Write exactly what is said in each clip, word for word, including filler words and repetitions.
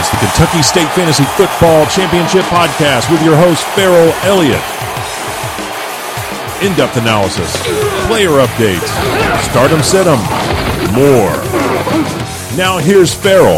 is the Kentucky State Fantasy Football Championship Podcast with your host, Farrell Elliott. In-depth analysis, player updates, start 'em, sit 'em, more. Now here's Farrell.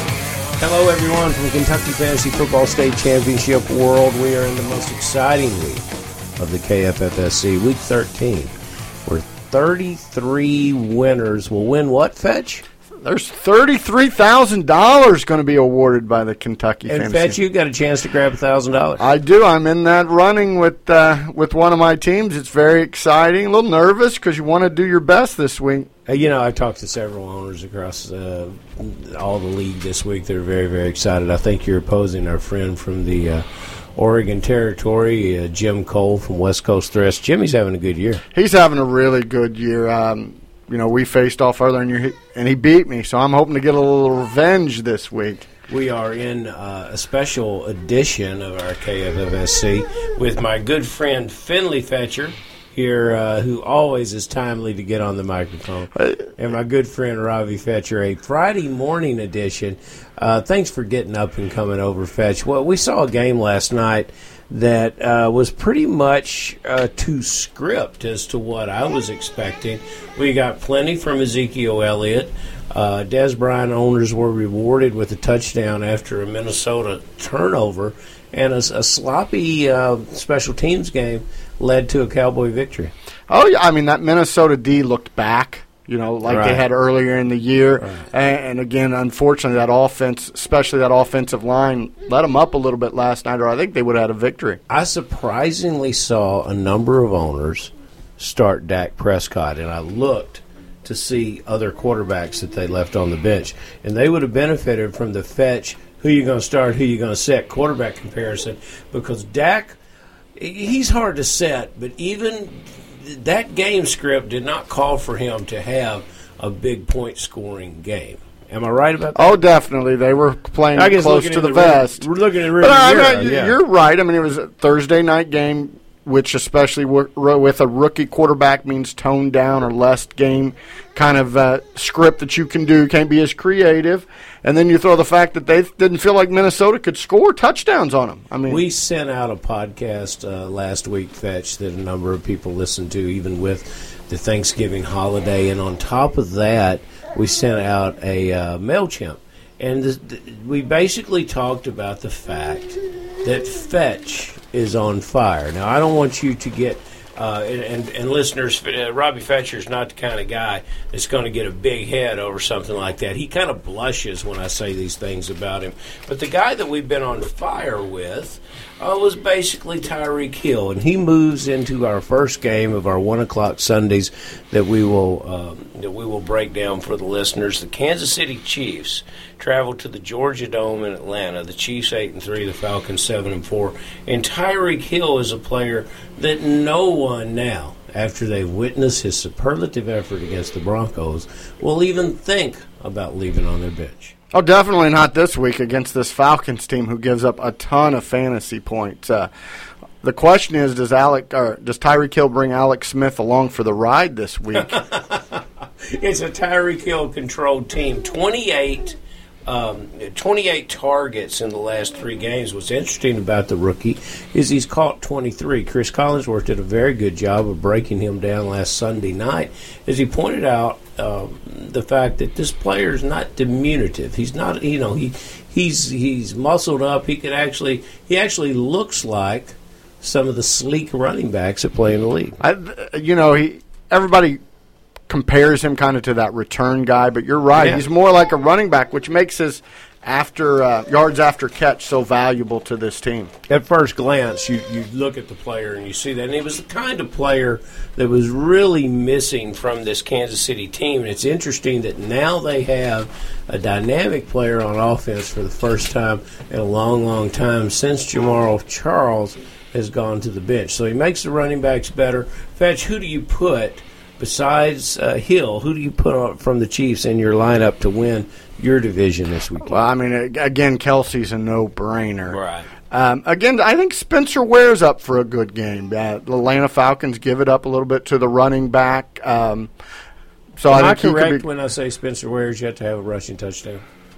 Hello, everyone from Kentucky Fantasy Football State Championship World. We are in the most exciting week of the K F F S C, Week thirteen, where thirty-three winners will win what, Fetch? There's thirty-three thousand dollars going to be awarded by the Kentucky and Fantasy. Fetch, you got a chance to grab one thousand dollars. I do. I'm in that running with uh, with one of my teams. It's very exciting. A little nervous because you want to do your best this week. Uh, you know, I've talked to several owners across uh, all the league this week. They're very, very excited. I think you're opposing our friend from the uh, Oregon Territory, uh, Jim Cole from West Coast Threats. Jimmy's having a good year. He's having a really good year. Um, you know, we faced off earlier in year, and he beat me, so I'm hoping to get a little revenge this week. We are in uh, a special edition of our K F F S C with my good friend Finley Fetcher here, uh, who always is timely to get on the microphone, and my good friend Ravi Fetcher, a Friday morning edition. Uh, thanks for getting up and coming over, Fetch. Well, we saw a game last night that uh, was pretty much uh, to script as to what I was expecting. We got plenty from Ezekiel Elliott. Uh, Des Bryant owners were rewarded with a touchdown after a Minnesota turnover, and a, a sloppy uh, special teams game led to a Cowboy victory. Oh, yeah. I mean, that Minnesota D looked back, you know, like Right. they had earlier in the year. Right. And, and, again, unfortunately, that offense, especially that offensive line, let them up a little bit last night, or I think they would have had a victory. I surprisingly saw a number of owners start Dak Prescott, and I looked to see other quarterbacks that they left on the bench, and they would have benefited from the Fetch, who you going to start, who you going to set quarterback comparison, because Dak, he's hard to set, but even that game script did not call for him to have a big point-scoring game. Am I right about that? Oh, definitely. They were playing I guess close looking to at the, the vest. We're looking at But I, Zero, I, yeah. You're right. I mean, it was a Thursday night game, which especially w- with a rookie quarterback means toned down or less game kind of uh, script that you can do. Can't be as creative. And then you throw the fact that they didn't feel like Minnesota could score touchdowns on them. I mean, we sent out a podcast uh, last week, Fetch, that a number of people listened to, even with the Thanksgiving holiday. And on top of that, we sent out a uh, MailChimp. And th- th- we basically talked about the fact that Fetch is on fire. Now, I don't want you to get, uh, and, and, and listeners, uh, Robbie Fetcher is not the kind of guy that's going to get a big head over something like that. He kind of blushes when I say these things about him. But the guy that we've been on fire with uh, was basically Tyreek Hill, and he moves into our first game of our one o'clock Sundays that we will um, that we will break down for the listeners. The Kansas City Chiefs travel to the Georgia Dome in Atlanta. The Chiefs eight and three, the Falcons seven and four, and Tyreek Hill is a player that no one now, after they've witnessed his superlative effort against the Broncos, will even think about leaving on their bench. oh, definitely not this week against this Falcons team who gives up a ton of fantasy points. Uh, the question is, does Alec or does Tyreek Hill bring Alex Smith along for the ride this week? It's a Tyreek Hill controlled team. twenty-eight Um, twenty-eight targets in the last three games. What's interesting about the rookie is he's caught twenty-three. Chris Collinsworth did a very good job of breaking him down last Sunday night, as he pointed out um, the fact that this player is not diminutive. He's not, you know, he he's he's muscled up. He could actually he actually looks like some of the sleek running backs that play in the league. I, you know, he everybody compares him kind of to that return guy, but you're right. Yeah. He's more like a running back, which makes his after uh, yards after catch so valuable to this team. At first glance, you, you look at the player and you see that. And he was the kind of player that was really missing from this Kansas City team. And it's interesting that now they have a dynamic player on offense for the first time in a long, long time since Jamal Charles has gone to the bench. So he makes the running backs better. Fetch, who do you put besides uh, Hill, who do you put on from the Chiefs in your lineup to win your division this weekend? Well, I mean, again, Kelsey's a no-brainer. Right. Um, again, I think Spencer Ware's up for a good game. Uh, the Atlanta Falcons give it up a little bit to the running back. Um, so Am I I think he correct could be, when I say Spencer Ware's yet to have a rushing touchdown?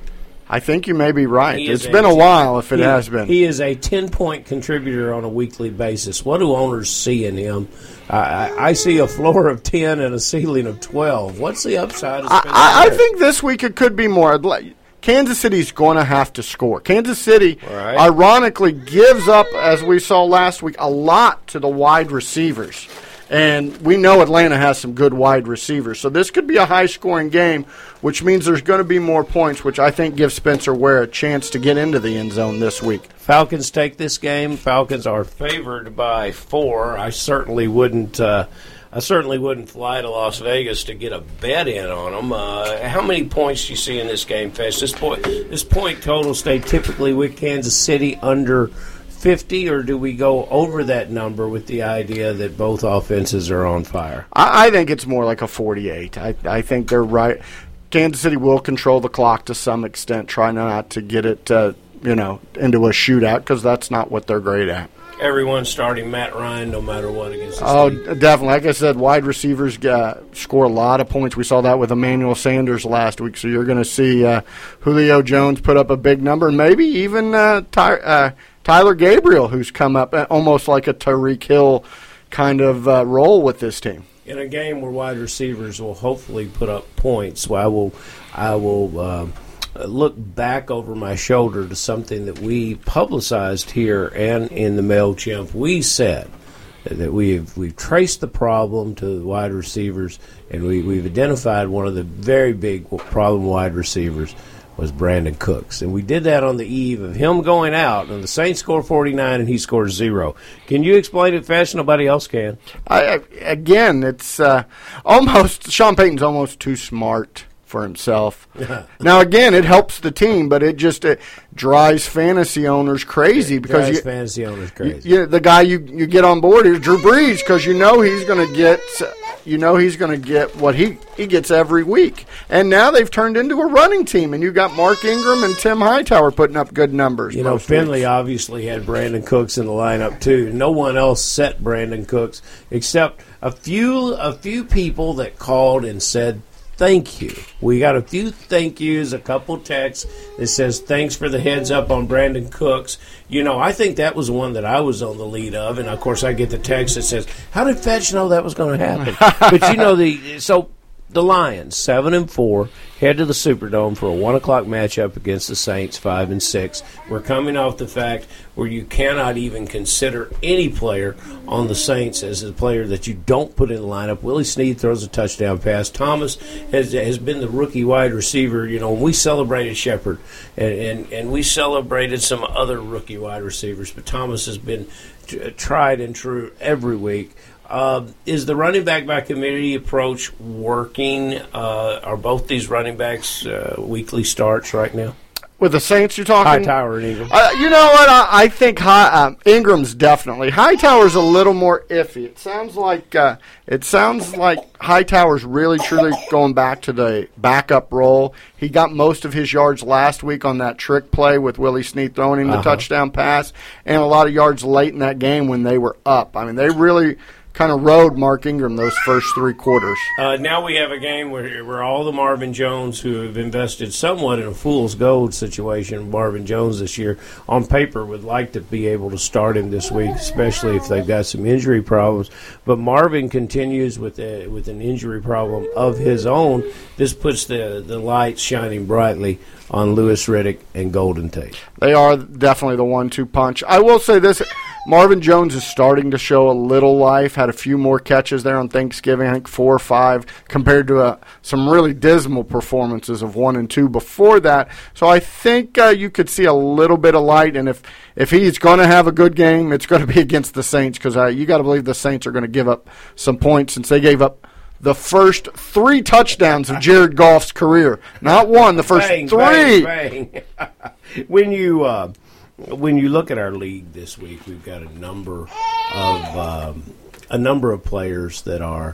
I think you may be right. He It's is been a ten while if it he, has been. He is a ten-point contributor on a weekly basis. What do owners see in him? I, I, I see a floor of ten and a ceiling of twelve. What's the upside of I, Spencer I, I Ware? think this week it could be more. I'd like- Kansas City's going to have to score. Kansas City, Right. ironically, gives up, as we saw last week, a lot to the wide receivers. And we know Atlanta has some good wide receivers. So this could be a high-scoring game, which means there's going to be more points, which I think gives Spencer Ware a chance to get into the end zone this week. Falcons take this game. Falcons are favored by four. I certainly wouldn't. Uh, I certainly wouldn't fly to Las Vegas to get a bet in on them. Uh, how many points do you see in this game, Fetch? This point, this point total stay typically with Kansas City under fifty, or do we go over that number with the idea that both offenses are on fire? I, I think it's more like a forty-eight. I, I think they're right. Kansas City will control the clock to some extent, try not to get it, uh, you know, into a shootout because that's not what they're great at. Everyone's starting Matt Ryan no matter what against the Oh, State. definitely. Like I said, wide receivers uh, score a lot of points. We saw that with Emmanuel Sanders last week. So you're going to see uh, Julio Jones put up a big number, and maybe even uh, Ty- uh, Tyler Gabriel, who's come up uh, almost like a Tyreek Hill kind of uh, role with this team. In a game where wide receivers will hopefully put up points, so I will, I will uh, look back over my shoulder to something that we publicized here and in the MailChimp. We said that we've we've traced the problem to the wide receivers, and we, we've identified one of the very big problem wide receivers was Brandon Cooks. And we did that on the eve of him going out, and the Saints score forty-nine and he scores zero. Can you explain it fast? Nobody else can. I, I, again, it's uh, almost – Sean Payton's almost too smart for himself. Now, again, it helps the team, but it just it drives fantasy owners crazy because Drives you, fantasy owners crazy. you, the guy you, you get on board is Drew Brees because you know he's going to get you know he's going to get what he, he gets every week. And now they've turned into a running team, and you got Mark Ingram and Tim Hightower putting up good numbers. You know, most Finley weeks. obviously had Brandon Cooks in the lineup too. No one else set Brandon Cooks except a few a few people that called and said thank you. We got a few thank yous, a couple texts that says thanks for the heads up on Brandon Cooks. You know, I think that was one that I was on the lead of, and of course I get the text that says, how did Fetch know that was going to happen? But you know, the so the Lions, seven and four, head to the Superdome for a one o'clock matchup against the Saints, five and six. We're coming off the fact where you cannot even consider any player on the Saints as a player that you don't put in the lineup. Willie Snead throws a touchdown pass. Thomas has has been the rookie wide receiver. You know, we celebrated Shepard, and, and, and we celebrated some other rookie wide receivers, but Thomas has been t- tried and true every week. Uh, is the running back by committee approach working? Uh, are both these running backs uh, weekly starts right now? With the Saints, you're talking? Hightower and Ingram. Uh, you know what? I, I think High, um, Ingram's definitely. Hightower's a little more iffy. It sounds like uh, it sounds like Hightower's really truly going back to the backup role. He got most of his yards last week on that trick play with Willie Snead throwing him the Uh-huh. touchdown pass, and a lot of yards late in that game when they were up. I mean, they really kind of rode Mark Ingram those first three quarters. Uh, now we have a game where, where all the Marvin Jones who have invested somewhat in a fool's gold situation, Marvin Jones this year, on paper would like to be able to start him this week, especially if they've got some injury problems. But Marvin continues with a, with an injury problem of his own. This puts the, the lights shining brightly on Lewis Riddick and Golden Tate. They are definitely the one two punch. I will say this. Marvin Jones is starting to show a little life. Had a few more catches there on Thanksgiving, I think four or five, compared to uh, some really dismal performances of one and two before that. So I think uh, you could see a little bit of light. And if, if he's going to have a good game, it's going to be against the Saints because uh, you got to believe the Saints are going to give up some points since they gave up the first three touchdowns of Jared Goff's career. Not one, the first Bang, three. Bang, bang. when you uh, when you look at our league this week, we've got a number of um, a number of players that are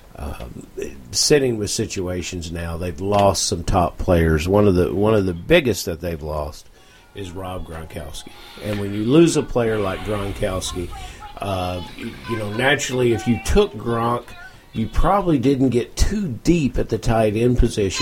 um, sitting with situations now. They've lost some top players. One of the one of the biggest that they've lost is Rob Gronkowski. And when you lose a player like Gronkowski, uh, you, you know naturally if you took Gronk, you probably didn't get too deep at the tight end position,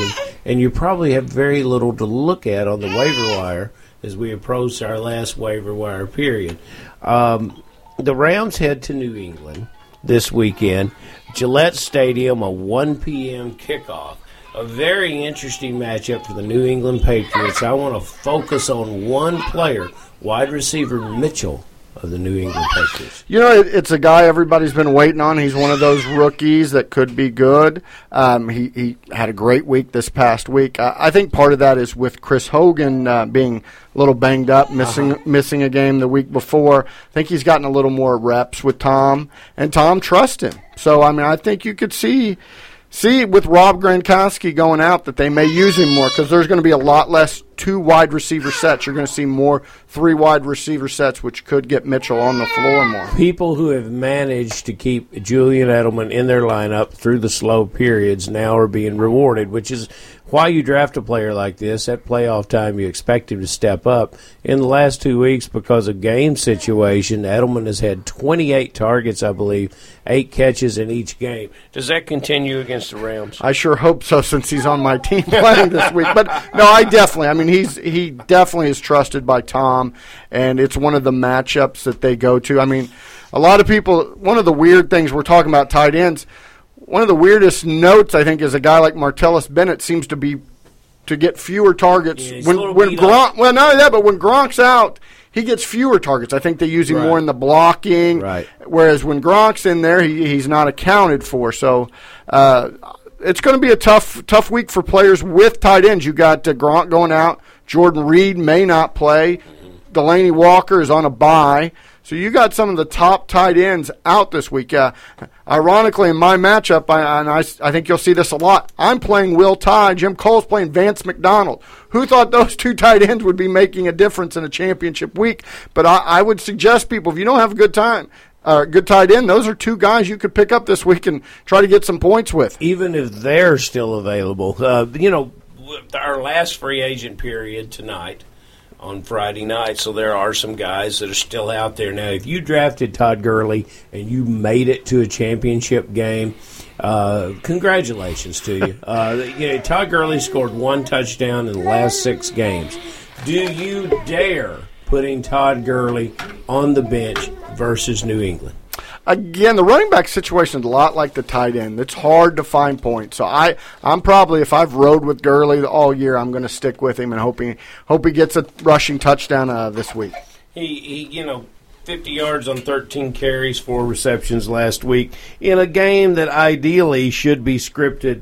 and you probably have very little to look at on the waiver wire as we approach our last waiver wire period. Um, the Rams head to New England this weekend. Gillette Stadium, a one p.m. kickoff. A very interesting matchup for the New England Patriots. I want to focus on one player, wide receiver Mitchell of the New England Patriots. You know, it, it's a guy everybody's been waiting on. He's one of those rookies that could be good. Um, he, he had a great week this past week. I, I think part of that is with Chris Hogan uh, being a little banged up, missing uh-huh. missing a game the week before. I think he's gotten a little more reps with Tom, and Tom trusts him. So, I mean, I think you could see see with Rob Gronkowski going out that they may use him more because there's going to be a lot less two wide receiver sets. You're going to see more three wide receiver sets, which could get Mitchell on the floor more. People who have managed to keep Julian Edelman in their lineup through the slow periods now are being rewarded, which is why you draft a player like this. At playoff time, you expect him to step up. In the last two weeks, because of game situation, Edelman has had twenty-eight targets, I believe, eight catches in each game. Does that continue against the Rams? I sure hope so, since he's on my team playing this week. But, no, I definitely. I mean, he's he definitely is trusted by Tom, and it's one of the matchups that they go to. I mean, a lot of people, one of the weird things we're talking about tight ends, one of the weirdest notes, I think, is a guy like Martellus Bennett seems to be to get fewer targets. Yeah, when when Gronk, well, not only that, but when Gronk's out, he gets fewer targets. I think they use him right. more in the blocking, right. whereas when Gronk's in there, he, he's not accounted for. So uh, it's going to be a tough tough week for players with tight ends. You got uh, Gronk going out. Jordan Reed may not play. Delaney Walker is on a bye. So you got some of the top tight ends out this week. Uh, ironically, in my matchup, I, and I, I think you'll see this a lot, I'm playing Will Tye. Jim Cole's playing Vance McDonald. Who thought those two tight ends would be making a difference in a championship week? But I, I would suggest people, if you don't have a good time, uh, good tight end, those are two guys you could pick up this week and try to get some points with. Even if they're still available. Uh, you know, our last free agent period tonight on Friday night, so there are some guys that are still out there. Now, if you drafted Todd Gurley and you made it to a championship game, uh, congratulations to you. Uh, you know, Todd Gurley scored one touchdown in the last six games. Do you dare putting Todd Gurley on the bench versus New England? Again, the running back situation is a lot like the tight end. It's hard to find points. So I, I'm probably, if I've rode with Gurley all year, I'm going to stick with him and hope he, hope he gets a rushing touchdown uh, this week. He, he, you know, fifty yards on thirteen carries, four receptions last week in a game that ideally should be scripted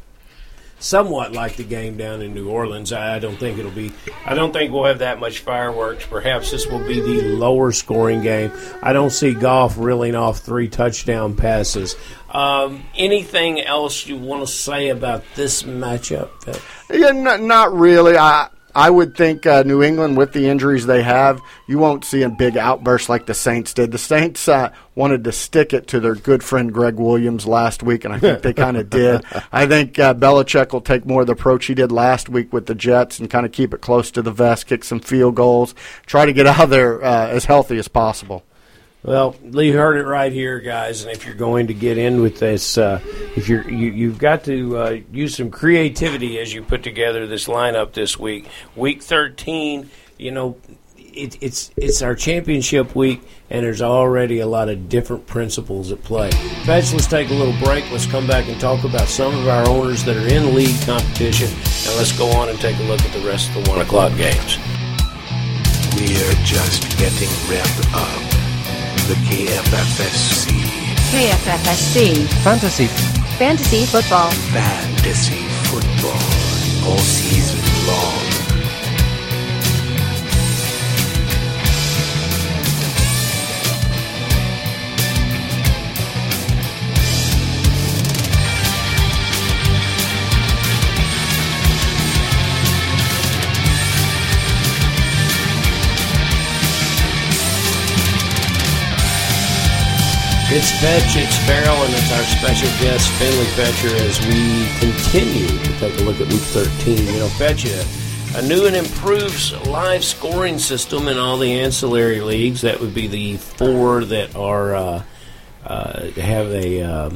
somewhat like the game down in New Orleans. I don't think it'll be. I don't think we'll have that much fireworks. Perhaps this will be the lower scoring game. I don't see Goff reeling off three touchdown passes. Um, anything else you want to say about this matchup? Yeah, not, not really. I I would think uh, New England, with the injuries they have, you won't see a big outburst like the Saints did. The Saints uh, wanted to stick it to their good friend Greg Williams last week, and I think they kind of did. I think uh, Belichick will take more of the approach he did last week with the Jets and kind of keep it close to the vest, kick some field goals, try to get out of there uh, as healthy as possible. Well, you heard it right here, guys. And if you're going to get in with this, uh, if you're you, you've got to uh, use some creativity as you put together this lineup this week. Week thirteen, you know, it, it's it's our championship week, and there's already a lot of different principles at play. Fetch, let's take a little break. Let's come back and talk about some of our owners that are in league competition, and let's go on and take a look at the rest of the one o'clock games. We're just getting revved up. The K F F S C. K F F S C. Fantasy. Fantasy football. Fantasy football. All season long. It's Fetch, it's Farrell, and it's our special guest, Finley Fetcher, as we continue to take a look at Week thirteen. You know, Fetch, a, a new and improved live scoring system in all the ancillary leagues. That would be the four that are uh, uh, have a um,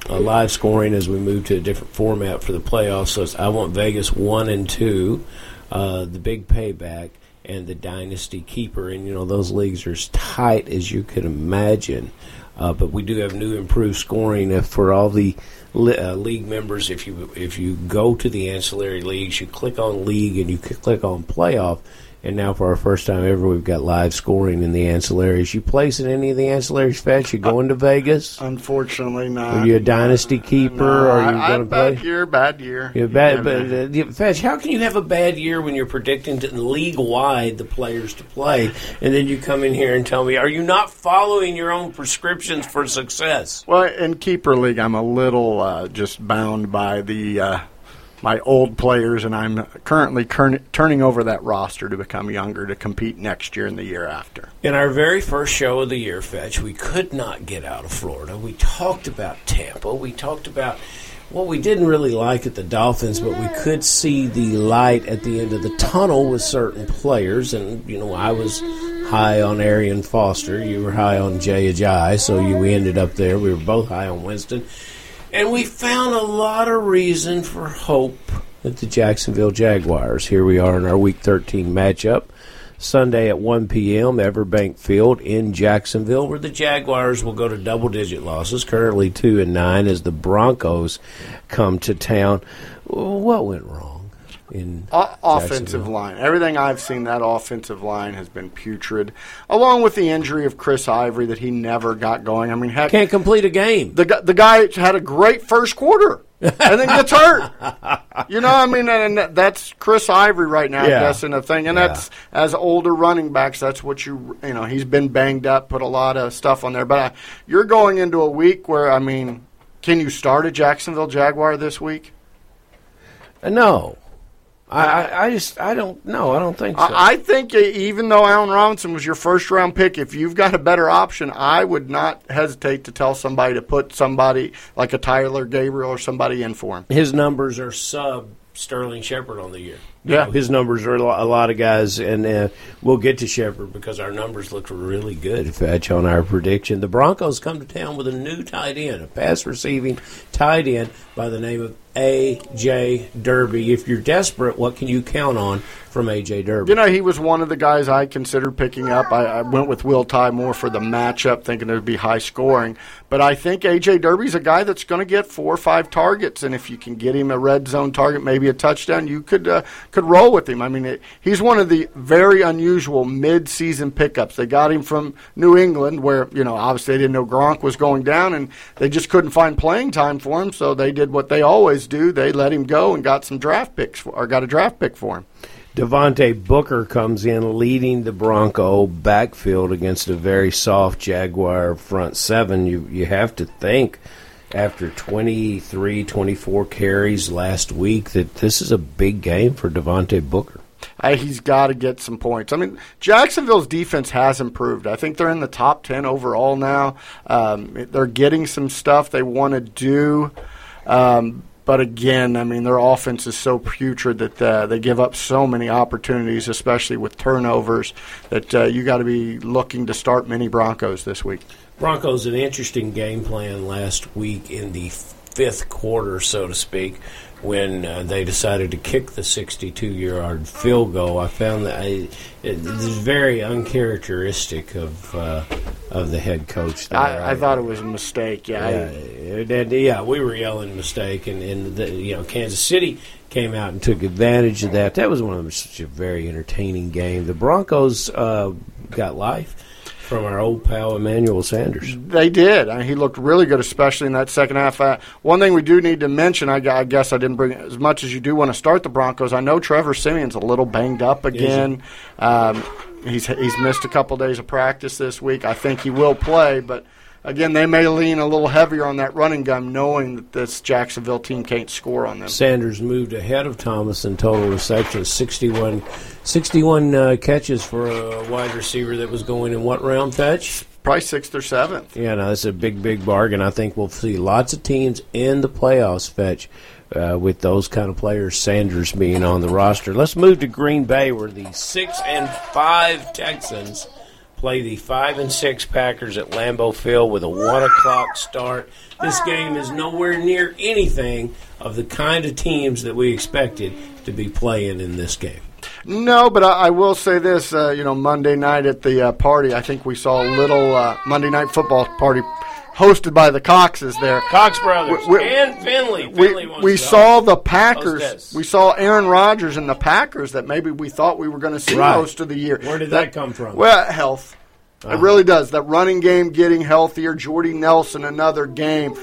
uh, live scoring as we move to a different format for the playoffs. So it's, I want Vegas one and two, uh, the big payback, and the Dynasty Keeper. And, you know, those leagues are as tight as you could imagine. Uh, but we do have new improved scoring uh, for all the li- uh, league members. If you if you go to the ancillary leagues, you click on league and you click on playoff. And now for our first time ever, we've got live scoring in the ancillaries. You place in any of the ancillaries, Fetch? You going to Vegas? Unfortunately not. Are you a Dynasty Keeper? No, Are you I, going to play? Bad year, bad year. You're bad, Yeah, but, man. uh, Fetch, how can you have a bad year when you're predicting to league-wide the players to play, and then you come in here and tell me, are you not following your own prescriptions for success? Well, in Keeper League, I'm a little uh, just bound by the uh, my old players, and I'm currently cur- turning over that roster to become younger to compete next year and the year after. In our very first show of the year, Fetch, we could not get out of Florida. We talked about Tampa. We talked about what we didn't really like at the Dolphins, but we could see the light at the end of the tunnel with certain players. And, you know, I was high on Arian Foster. You were high on Jay Ajayi, so you, we ended up there. We were both high on Winston. And we found a lot of reason for hope at the Jacksonville Jaguars. Here we are in our Week thirteen matchup. Sunday at one p.m., Everbank Field in Jacksonville, where the Jaguars will go to double-digit losses, currently two and nine, as the Broncos come to town. What went wrong in O- offensive line? Everything I've seen, that offensive line has been putrid, along with the injury of Chris Ivory that he never got going. I mean, heck, Can't complete a game. the gu- the guy had a great first quarter and then gets hurt. You know, I mean, and that- that's Chris Ivory right now, Yeah. I guess, in a thing. And Yeah. that's, as older running backs, that's what you, you know, he's been banged up, put a lot of stuff on there. But uh, you're going into a week where, I mean, can you start a Jacksonville Jaguar this week? Uh, No. I, I, I just, I don't know. I don't think so. I I think uh, even though Allen Robinson was your first round pick, if you've got a better option, I would not hesitate to tell somebody to put somebody like a Tyler Gabriel or somebody in for him. His numbers are sub Sterling Shepard on the year. Yeah. His numbers are a lot, a lot of guys, and uh, we'll get to Shepard because our numbers look really good, Fetch, on our prediction. The Broncos come to town with a new tight end, a pass-receiving tight end by the name of A J. Derby. If you're desperate, what can you count on from A J. Derby? You know, he was one of the guys I considered picking up. I, I went with Will Tye more for the matchup, thinking it would be high scoring. But I think A J. Derby's a guy that's going to get four or five targets, and if you can get him a red zone target, maybe a touchdown, you could uh, could roll with him. I mean, it, he's one of the very unusual mid-season pickups. They got him from New England, where, you know, obviously they didn't know Gronk was going down, and they just couldn't find playing time for him, so they did what they always do. They let him go and got some draft picks, for, or got a draft pick for him. Devontae Booker comes in leading the Bronco backfield against a very soft Jaguar front seven. You you have to think after twenty-three, twenty-four carries last week that this is a big game for Devontae Booker. Uh, he's got to get some points. I mean, Jacksonville's defense has improved. I think they're in the top ten overall now. Um, they're getting some stuff they want to do. Um, But again, I mean, their offense is so putrid that uh, they give up so many opportunities, especially with turnovers, that uh, you got to be looking to start many Broncos this week. Broncos an interesting game plan last week in the fifth quarter, so to speak, when uh, they decided to kick the sixty-two-yard field goal. I found that I, it is very uncharacteristic of uh, of the head coach there. I, I thought it was a mistake. Yeah, Yeah, it- it- yeah, we were yelling mistake, and, and the, you know, Kansas City came out and took advantage of that. That was one of them, such a very entertaining game. The Broncos uh, got life from our old pal Emmanuel Sanders. They did. I mean, he looked really good, especially in that second half. Uh, one thing we do need to mention, I, gu- I guess I didn't bring it, as much as you do want to start the Broncos. I know Trevor Simeon's a little banged up again. Um, he's he's missed a couple days of practice this week. I think he will play, but again, they may lean a little heavier on that running gun, knowing that this Jacksonville team can't score on them. Sanders moved ahead of Thomas in total receptions, sixty-one, sixty-one uh, catches for a wide receiver that was going in what round, Fetch? Probably sixth or seventh. Yeah, no, that's a big, big bargain. I think we'll see lots of teams in the playoffs, Fetch, uh, with those kind of players, Sanders being on the roster. Let's move to Green Bay, where the six and five Texans play the five and six Packers at Lambeau Field with a one o'clock start. This game is nowhere near anything of the kind of teams that we expected to be playing in this game. No, but I, I will say this. Uh, you know, Monday night at the uh, party, I think we saw a little uh, Monday night football party hosted by the Coxes there. Cox brothers we, we, and Finley. We, Finley wants we to saw host. the Packers. Hostess. We saw Aaron Rodgers and the Packers that maybe we thought we were going to see Right. most of the year. Where did that, that come from? Well, health. Uh-huh. It really does. That running game getting healthier. Jordy Nelson, another game.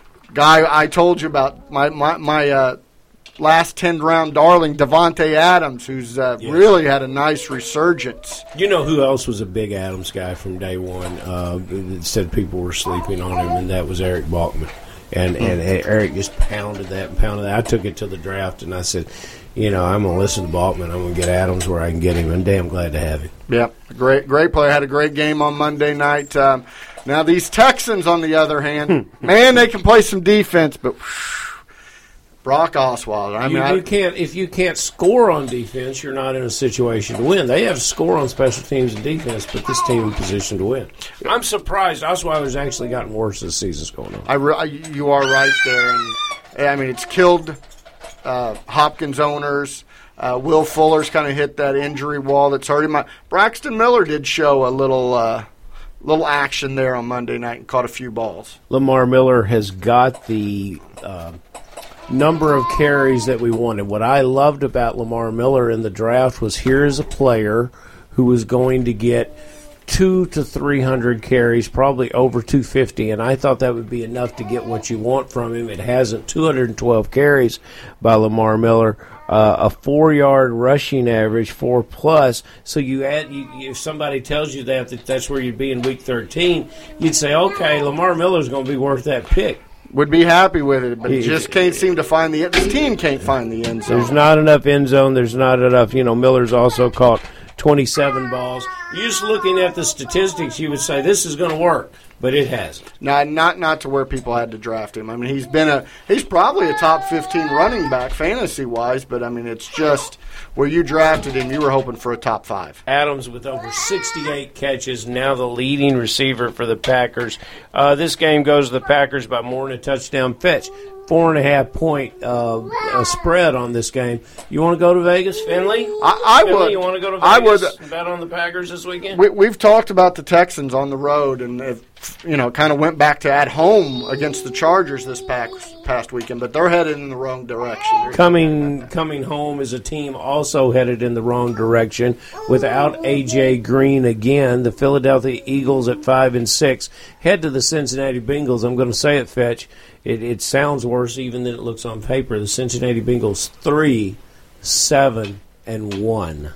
Guy I told you about, my my, my uh, last tenth-round darling, Devontae Adams, who's uh, Yes. really had a nice resurgence. You know who else was a big Adams guy from day one uh, that said people were sleeping on him, and that was Eric Balkman. And, and Eric just pounded that and pounded that. I took it to the draft, and I said, you know, I'm going to listen to Balkman. I'm going to get Adams where I can get him. I'm damn glad to have him. Yeah, great, great player. Had a great game on Monday night. Um, now these Texans, on the other hand, man, they can play some defense, but whew, Brock Osweiler. I mean, you, I, you can't if you can't score on defense, you're not in a situation to win. They have to score on special teams and defense, but this team in position to win. I'm surprised Osweiler's actually gotten worse as the season's going on. I, re- I you are right there, and I mean it's killed uh, Hopkins owners. Uh, Will Fuller's kind of hit that injury wall that's hurt him. Braxton Miller did show a little. Uh, Little action there on Monday night and caught a few balls. Lamar Miller has got the uh, number of carries that we wanted. What I loved about Lamar Miller in the draft was here is a player who was going to get two to three hundred carries, probably over two fifty, and I thought that would be enough to get what you want from him. It hasn't. two hundred twelve carries by Lamar Miller. Uh, a four-yard rushing average, four plus. So you add, you, if somebody tells you that, that that's where you'd be in week thirteen, you'd say, okay, Lamar Miller's going to be worth that pick. Would be happy with it, but he He- just can't seem to find the. This team can't find the end zone. There's not enough end zone. There's not enough. You know, Miller's also caught twenty-seven balls. Just looking at the statistics, you would say this is going to work, but it hasn't. Not not not to where people had to draft him. I mean, he's been a he's probably a top fifteen running back fantasy wise, but I mean, it's just where you drafted him, you were hoping for a top five. Adams with over sixty-eight catches, now the leading receiver for the Packers. Uh, this game goes to the Packers by more than a touchdown. Fetch, four and a half point uh, uh, spread on this game. You want to go to Vegas, Finley? I, I Finley, would. You want to go to Vegas I would. and bet on the Packers this weekend? We, we've talked about the Texans on the road, and if, you know, kind of went back to at home against the Chargers this past past weekend, but they're headed in the wrong direction. They're Coming coming home is a team also headed in the wrong direction without A J. Green again. The Philadelphia Eagles at five and six head to the Cincinnati Bengals. I'm going to say it, Fetch. It, it sounds worse even than it looks on paper. The Cincinnati Bengals three, seven, and one.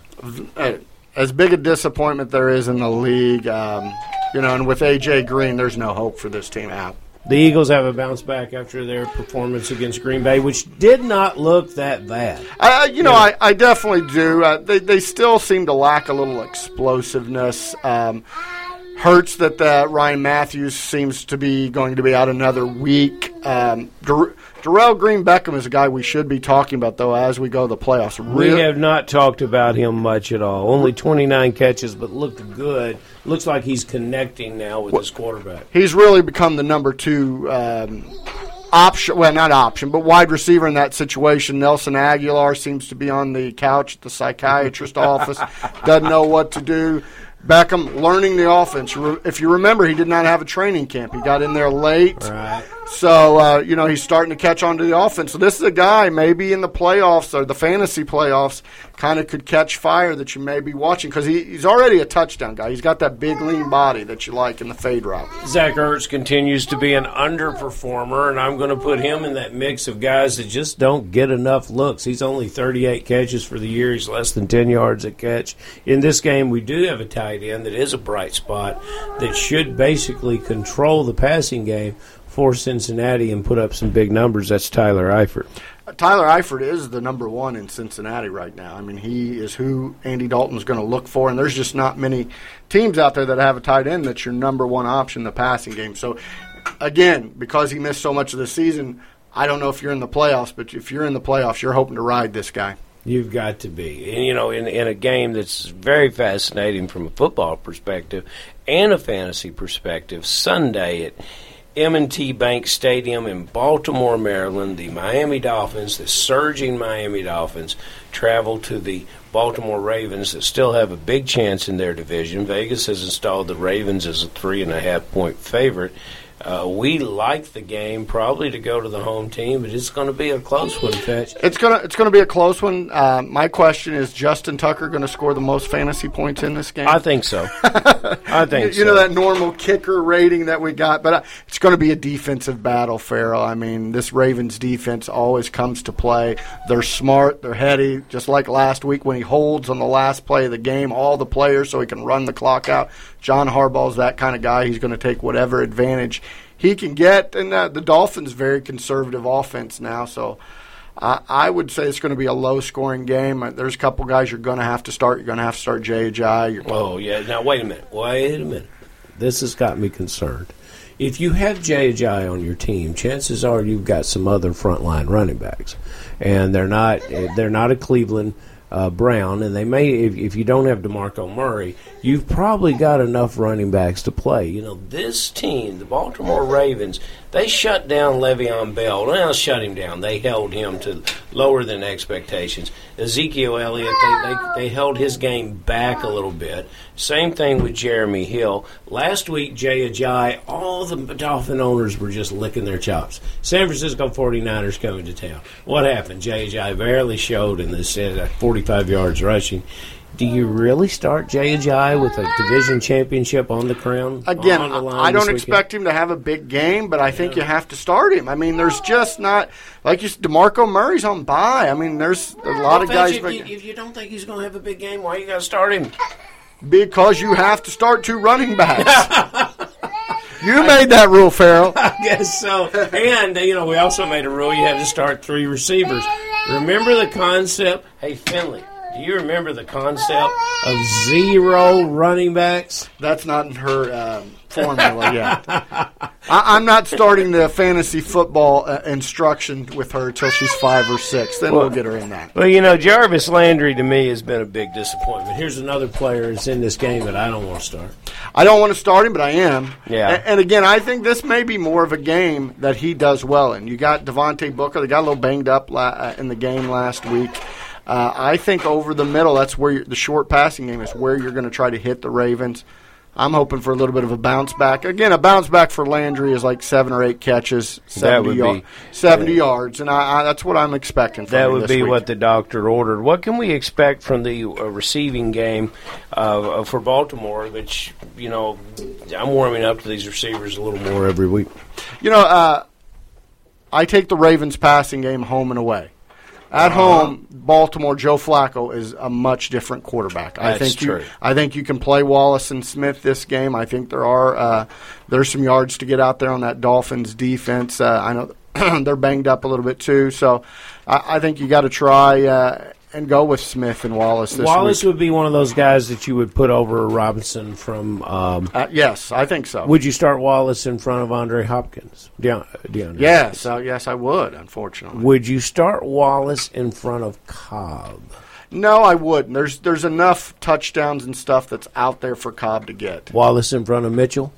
as big a disappointment there is in the league, um, you know, and with A J. Green, there's no hope for this team out. The Eagles have a bounce back after their performance against Green Bay, which did not look that bad. I, you know, Yeah. I, I definitely do. Uh, they they still seem to lack a little explosiveness. Um, hurts that uh, Ryan Matthews seems to be going to be out another week. Um, Dar- Darrell Green Beckham is a guy we should be talking about, though, as we go to the playoffs. We Real- have not talked about him much at all. Only twenty-nine catches, but looked good. Looks like he's connecting now with his quarterback. He's really become the number two um, option. Well, not option, but wide receiver in that situation. Nelson Aguilar seems to be on the couch at the psychiatrist office. Doesn't know what to do. Beckham learning the offense. If you remember, he did not have a training camp. He got in there late. Right. So, uh, you know, he's starting to catch on to the offense. So this is a guy maybe in the playoffs or the fantasy playoffs kind of could catch fire that you may be watching because he, he's already a touchdown guy. He's got that big, lean body that you like in the fade route. Zach Ertz continues to be an underperformer, and I'm going to put him in that mix of guys that just don't get enough looks. He's only thirty-eight catches for the year. He's less than ten yards a catch. In this game, we do have a tight end that is a bright spot that should basically control the passing game for Cincinnati and put up some big numbers. That's Tyler Eifert. Uh, Tyler Eifert is the number one in Cincinnati right now. I mean, he is who Andy Dalton's going to look for, and there's just not many teams out there that have a tight end that's your number one option in the passing game. So, again, because he missed so much of the season, I don't know if you're in the playoffs, but if you're in the playoffs, you're hoping to ride this guy. You've got to be. And, you know, in, in a game that's very fascinating from a football perspective and a fantasy perspective, Sunday at M and T Bank Stadium in Baltimore, Maryland, the Miami Dolphins, the surging Miami Dolphins, travel to the Baltimore Ravens that still have a big chance in their division. Vegas has installed the Ravens as a three and a half point favorite. Uh, we like the game, probably to go to the home team, but it's going to be a close one, Fetch. It's gonna it's gonna be a close one. Uh, my question is: Justin Tucker going to score the most fantasy points in this game? I think so. I think you, so. You know that normal kicker rating that we got, but uh, it's going to be a defensive battle, Farrell. I mean, this Ravens defense always comes to play. They're smart, they're heady, just like last week when he holds on the last play of the game, all the players so he can run the clock out. John Harbaugh's that kind of guy. He's going to take whatever advantage he can get, and uh, the Dolphins' very conservative offense now, so I, I would say it's going to be a low-scoring game. Uh, There's a couple guys you're going to have to start. You're going to have to start Jay Ajayi. Oh, yeah. Now, wait a minute. Wait a minute. This has got me concerned. If you have Jay Ajayi on your team, chances are you've got some other frontline running backs, and they're not they're not a Cleveland uh, Brown, and they may if, if you don't have DeMarco Murray, you've probably got enough running backs to play. You know, this team, the Baltimore Ravens, they shut down Le'Veon Bell. Well, shut him down. They held him to lower than expectations. Ezekiel Elliott, they, they, they held his game back a little bit. Same thing with Jeremy Hill. Last week, Jay Ajayi, all the Dolphin owners were just licking their chops. San Francisco forty-niners coming to town. What happened? Jay Ajayi barely showed in this uh, forty-five yards rushing. Do you really start Jay Ajayi with a division championship on the crown? Again, on the line I don't this expect him to have a big game, but I think you have to start him. I mean, there's just not – like you said, DeMarco Murray's on bye. I mean, there's a lot of guys – if, you, if you don't think he's going to have a big game, why you got to start him? Because you have to start two running backs. You made that rule, Farrell. I guess so. And, you know, we also made a rule you had to start three receivers. Remember the concept? Hey, Finley. Do you remember the concept of zero running backs? That's not in her uh, formula yet. I, I'm not starting the fantasy football uh, instruction with her until she's five or six. Then well, we'll get her in that. Well, you know, Jarvis Landry to me has been a big disappointment. Here's another player that's in this game that I don't want to start. I don't want to start him, but I am. Yeah. And, and again, I think this may be more of a game that he does well in. You got Devontae Booker. They got a little banged up la- uh, in the game last week. Uh, I think over the middle, that's where you're, the short passing game is where you're going to try to hit the Ravens. I'm hoping for a little bit of a bounce back. Again, a bounce back for Landry is like seven or eight catches, seventy, yard, be, seventy yeah. yards, and I, I, that's what I'm expecting from That would this be week. what the doctor ordered. What can we expect from the uh, receiving game uh, for Baltimore, which, you know, I'm warming up to these receivers a little more every week. You know, uh, I take the Ravens passing game home and away. At uh-huh. home, Baltimore, Joe Flacco is a much different quarterback. That's I think true. You, I think you can play Wallace and Smith this game. I think there are uh, there's some yards to get out there on that Dolphins defense. Uh, I know they're banged up a little bit too, so I, I think you got to try uh, and go with Smith and Wallace this Wallace week. would be one of those guys that you would put over Robinson from. Um, uh, yes, I think so. Would you start Wallace in front of Andre Hopkins? Deon- DeAndre yes, uh, yes, I would. Unfortunately, would you start Wallace in front of Cobb? No, I wouldn't. There's there's enough touchdowns and stuff that's out there for Cobb to get. Wallace in front of Mitchell?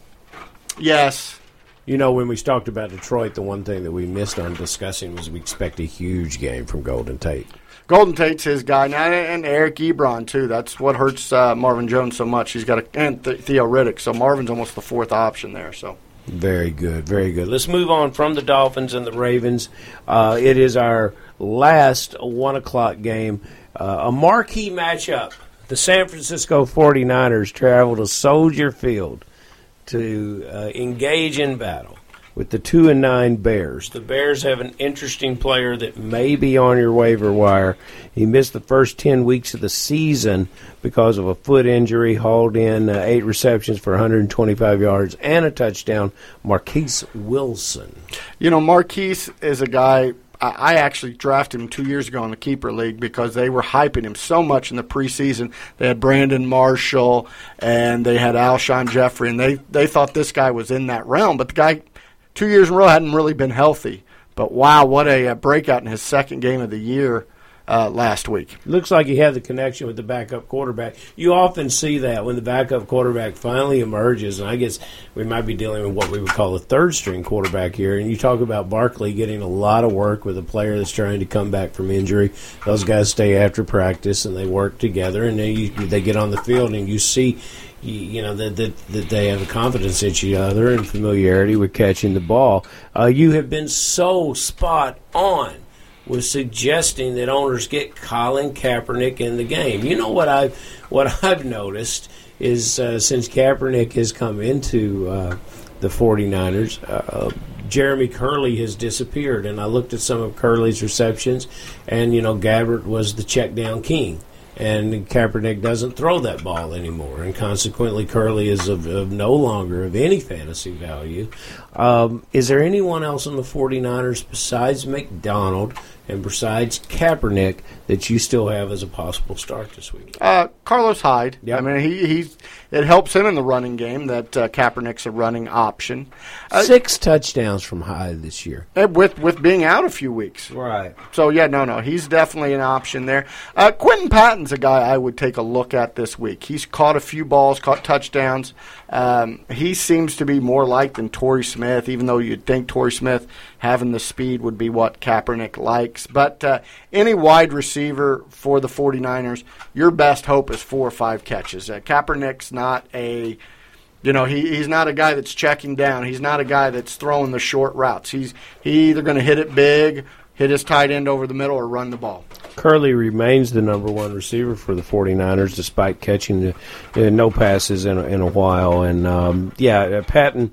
Yes. You know, when we talked about Detroit, the one thing that we missed on discussing was we expect a huge game from Golden Tate. Golden Tate's his guy now, and Eric Ebron too. That's what hurts uh, Marvin Jones so much. He's got a and Th- Theo Riddick, so Marvin's almost the fourth option there. So very good, very good. Let's move on from the Dolphins and the Ravens. Uh, it is our last one o'clock game, uh, a marquee matchup. The San Francisco forty-niners travel to Soldier Field to uh, engage in battle with the two and nine Bears. The Bears have an interesting player that may be on your waiver wire. He missed the first ten weeks of the season because of a foot injury, hauled in uh, eight receptions for one hundred twenty-five yards and a touchdown. Marquise Wilson. You know, Marquise is a guy, I, I actually drafted him two years ago in the Keeper League because they were hyping him so much in the preseason. They had Brandon Marshall and they had Alshon Jeffrey, and they, they thought this guy was in that realm. But the guy, two years in a row, hadn't really been healthy. But, wow, what a, a breakout in his second game of the year. uh, last week. Looks like he had the connection with the backup quarterback. You often see that when the backup quarterback finally emerges, and I guess we might be dealing with what we would call a third-string quarterback here. And you talk about Barkley getting a lot of work with a player that's trying to come back from injury. Those guys stay after practice, and they work together, and then you, they get on the field, and you see you, you know that, that that they have a confidence in each other and familiarity with catching the ball. Uh, you have been so spot on with suggesting that owners get Colin Kaepernick in the game. You know what I've what I've noticed is uh, since Kaepernick has come into uh, the 49ers, uh, Jeremy Curley has disappeared. And I looked at some of Curley's receptions, and, you know, Gabbert was the check down king. And Kaepernick doesn't throw that ball anymore, and consequently Curley is of, of no longer of any fantasy value. Um, is there anyone else on the 49ers besides McDonald and besides Kaepernick that you still have as a possible start this week? Uh, Carlos Hyde. Yep. I mean, he he's it helps him in the running game that uh, Kaepernick's a running option. Uh, Six touchdowns from Hyde this year. With with being out a few weeks. Right. So, yeah, no, no, he's definitely an option there. Uh, Quentin Patton's a guy I would take a look at this week. He's caught a few balls, caught touchdowns. Um, he seems to be more liked than Torrey Smith, even though you'd think Torrey Smith having the speed would be what Kaepernick likes. But uh, any wide receiver for the 49ers, your best hope is four or five catches. Uh, Kaepernick's not a... You know, he, he's not a guy that's checking down. He's not a guy that's throwing the short routes. He's he either going to hit it big, hit his tight end over the middle, or run the ball. Curley remains the number one receiver for the 49ers despite catching the, uh, no passes in a, in a while. And, um, yeah, uh, Patton,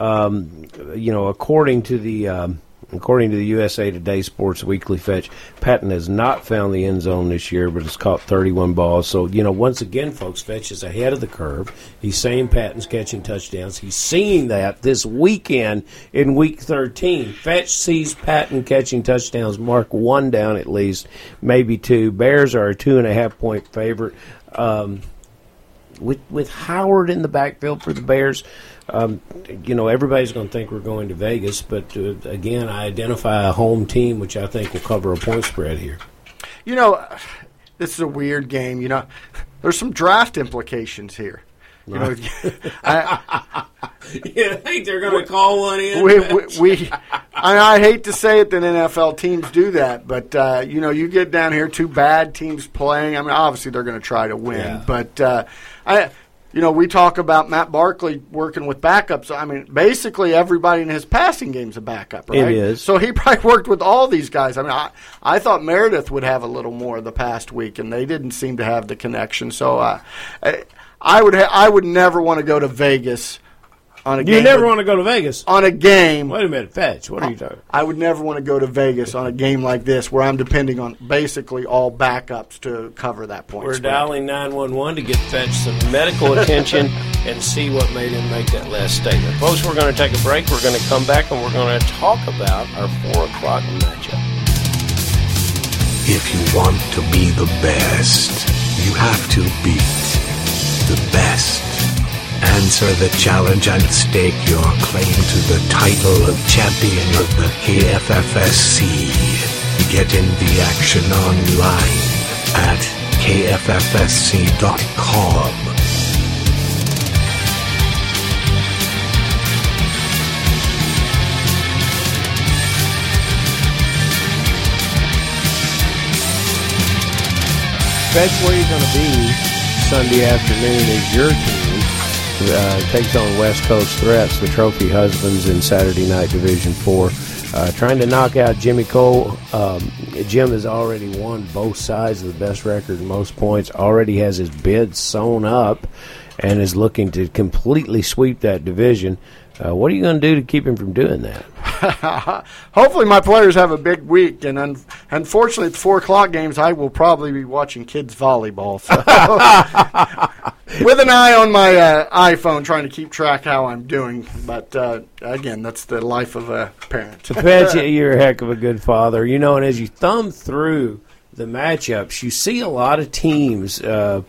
um, you know, according to the um, according to the U S A Today Sports Weekly Fetch, Patton has not found the end zone this year, but has caught thirty-one balls. So, you know, once again, folks, Fetch is ahead of the curve. He's saying Patton's catching touchdowns. He's seeing that this weekend in Week thirteen. Fetch sees Patton catching touchdowns. Mark one down at least, maybe two. Bears are a two-and-a-half-point favorite. Um, with, with Howard in the backfield for the Bears, Um, you know, everybody's going to think we're going to Vegas, but, uh, again, I identify a home team, which I think will cover a point spread here. You know, this is a weird game. You know, there's some draft implications here. You know, I, You think they're going to call one in? we, we, we I, I hate to say it that N F L teams do that, but, uh, you know, you get down here, two bad teams playing. I mean, obviously they're going to try to win, Yeah. but uh, I – You know, we talk about Matt Barkley working with backups. I mean, basically everybody in his passing game's a backup, right? It is. So he probably worked with all these guys. I mean, I, I thought Meredith would have a little more the past week, and they didn't seem to have the connection. So uh, I, I would ha- I would never want to go to Vegas on a You game. never with- want to go to Vegas. on a game. Wait a minute, Fetch. What are you talking? I would never want to go to Vegas on a game like this where I'm depending on basically all backups to cover that point. We're spread. dialing nine one one to get Fetch some medical attention and see what made him make that last statement. Folks, we're going to take a break. We're going to come back, and we're going to talk about our four o'clock matchup. If you want to be the best, you have to beat the best. Answer the challenge and stake your claim to the title of champion of the K F F S C. Get in the action online at K F F S C dot com. Fetch, where you're going to be Sunday afternoon is your team. Uh, takes on West Coast Threats, the Trophy Husbands in Saturday Night Division four. Uh, trying to knock out Jimmy Cole. Um, Jim has already won both sides of the best record in most points, already has his bid sewn up, and is looking to completely sweep that division. Uh, what are you going to do to keep him from doing that? Hopefully my players have a big week, and un- unfortunately at the four o'clock games I will probably be watching kids volleyball. So. With an eye on my uh, iPhone trying to keep track how I'm doing. But, uh, again, that's the life of a parent. Fetch, you're a heck of a good father. You know, and as you thumb through the matchups, you see a lot of teams, uh,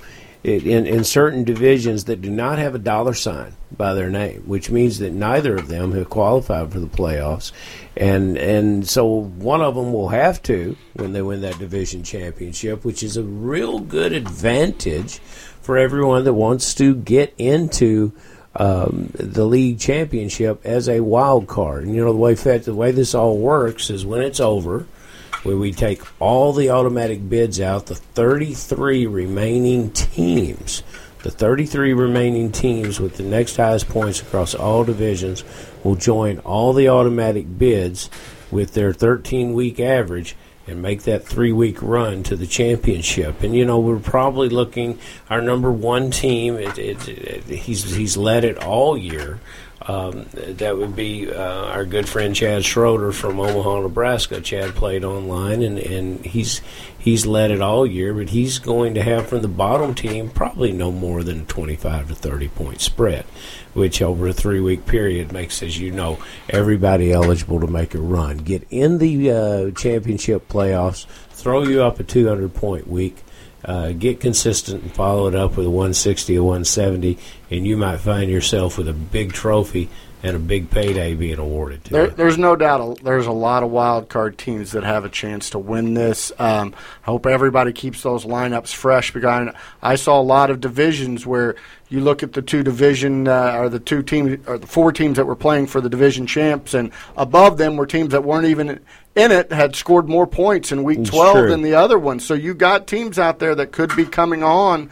in, in certain divisions that do not have a dollar sign by their name, which means that neither of them have qualified for the playoffs. And and so one of them will have to when they win that division championship, which is a real good advantage for everyone that wants to get into um, the league championship as a wild card. And, you know, the way, the way this all works is when it's over, where we take all the automatic bids out, the thirty-three remaining teams, the thirty-three remaining teams with the next highest points across all divisions will join all the automatic bids with their thirteen-week average and make that three-week run to the championship. And, you know, we're probably looking, our number one team, it, it, it, he's, he's led it all year. Um, that would be uh, our good friend Chad Schroeder from Omaha, Nebraska. Chad played online, and, and he's he's led it all year, but he's going to have from the bottom team probably no more than a twenty-five to thirty point spread, which over a three-week period makes, as you know, everybody eligible to make a run. Get in the uh, championship playoffs, throw you up a two hundred point week. Uh, get consistent and follow it up with a one sixty, a one seventy, and you might find yourself with a big trophy and a big payday being awarded to there, it. There's no doubt there's a lot of wild card teams that have a chance to win this. Um, I hope everybody keeps those lineups fresh, because I saw a lot of divisions where you look at the two division uh, or the two teams or the four teams that were playing for the division champs, and above them were teams that weren't even in it, had scored more points in week twelve True. than the other one. So you got teams out there that could be coming on.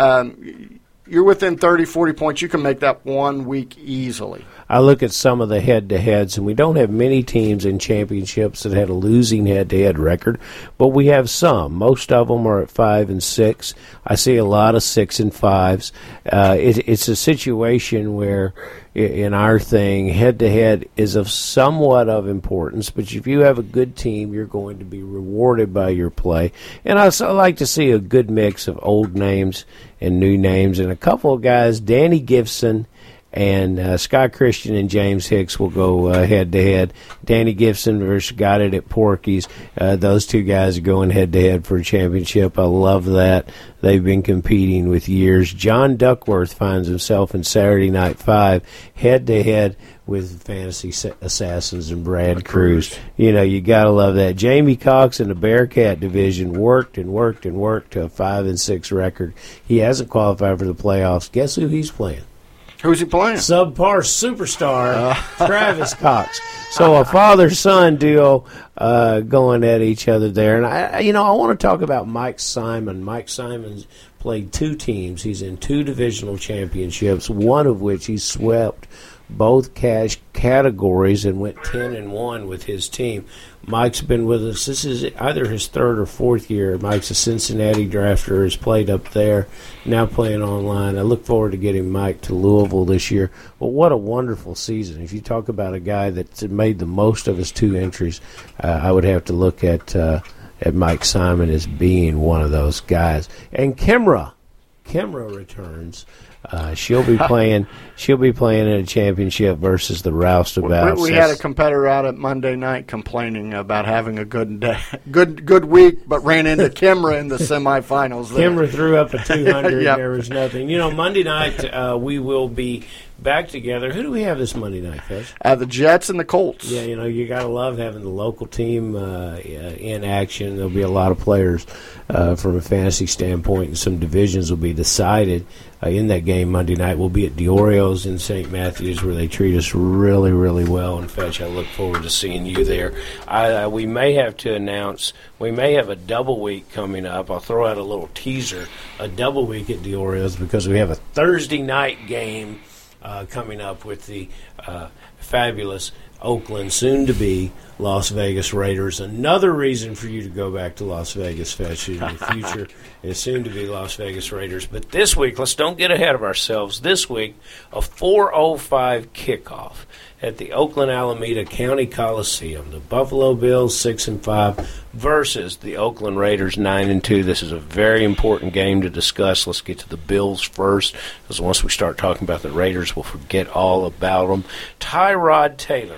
Um, you're within thirty, forty points. You can make that one week easily. I look at some of the head-to-heads, and we don't have many teams in championships that had a losing head-to-head record, but we have some. Most of them are at five and six. I see a lot of six and fives. Uh, it, it's a situation where, in our thing, head-to-head is of somewhat of importance, but if you have a good team, you're going to be rewarded by your play. And I also like to see a good mix of old names and new names, and a couple of guys, Danny Gibson and uh, Scott Christian and James Hicks will go uh, head-to-head. Danny Gibson versus Got It at Porky's. Uh, those two guys are going head-to-head for a championship. I love that. They've been competing with years. John Duckworth finds himself in Saturday Night Five head-to-head with Fantasy Assassins and Brad Cruz. You know, you got to love that. Jamie Cox in the Bearcat division worked and worked and worked to a five and six record. He hasn't qualified for the playoffs. Guess who he's playing? Who's he playing? Subpar superstar Travis Cox. So a father-son duo uh, going at each other there. And, I, you know, I want to talk about Mike Simon. Mike Simon's played two teams. He's in two divisional championships, one of which he swept both cash categories and went ten and one with his team. Mike's been with us. This is either his third or fourth year. Mike's a Cincinnati drafter, has played up there, now playing online. I look forward to getting Mike to Louisville this year. But what a wonderful season. If you talk about a guy that's made the most of his two entries, uh, I would have to look at uh, at Mike Simon as being one of those guys. And Kimra, Kimra returns. Uh, she'll be playing. She'll be playing in a championship versus the Roustabout. We, we had a competitor out at Monday night complaining about having a good day, good good week, but ran into Kimra in the semifinals. There. Kimra threw up a two hundred. Yep. There was nothing. You know, Monday night uh, we will be back together. Who do we have this Monday night, Fetch? Uh, the Jets and the Colts. Yeah, you know, you got to love having the local team uh, in action. There'll be a lot of players uh, from a fantasy standpoint, and some divisions will be decided uh, in that game Monday night. We'll be at Diorio's in Saint Matthews, where they treat us really, really well. And, Fetch, I look forward to seeing you there. I, uh, we may have to announce, we may have a double week coming up. I'll throw out a little teaser, a double week at Diorio's, because we have a Thursday night game Uh, coming up with the uh, fabulous Oakland, soon-to-be Las Vegas Raiders. Another reason for you to go back to Las Vegas, Fetch, in the future is soon-to-be Las Vegas Raiders. But this week, let's don't get ahead of ourselves. This week, a four oh five kickoff at the Oakland Alameda County Coliseum. The Buffalo Bills, six and five, versus the Oakland Raiders, nine and two. This is a very important game to discuss. Let's get to the Bills first, because once we start talking about the Raiders, we'll forget all about them. Tyrod Taylor,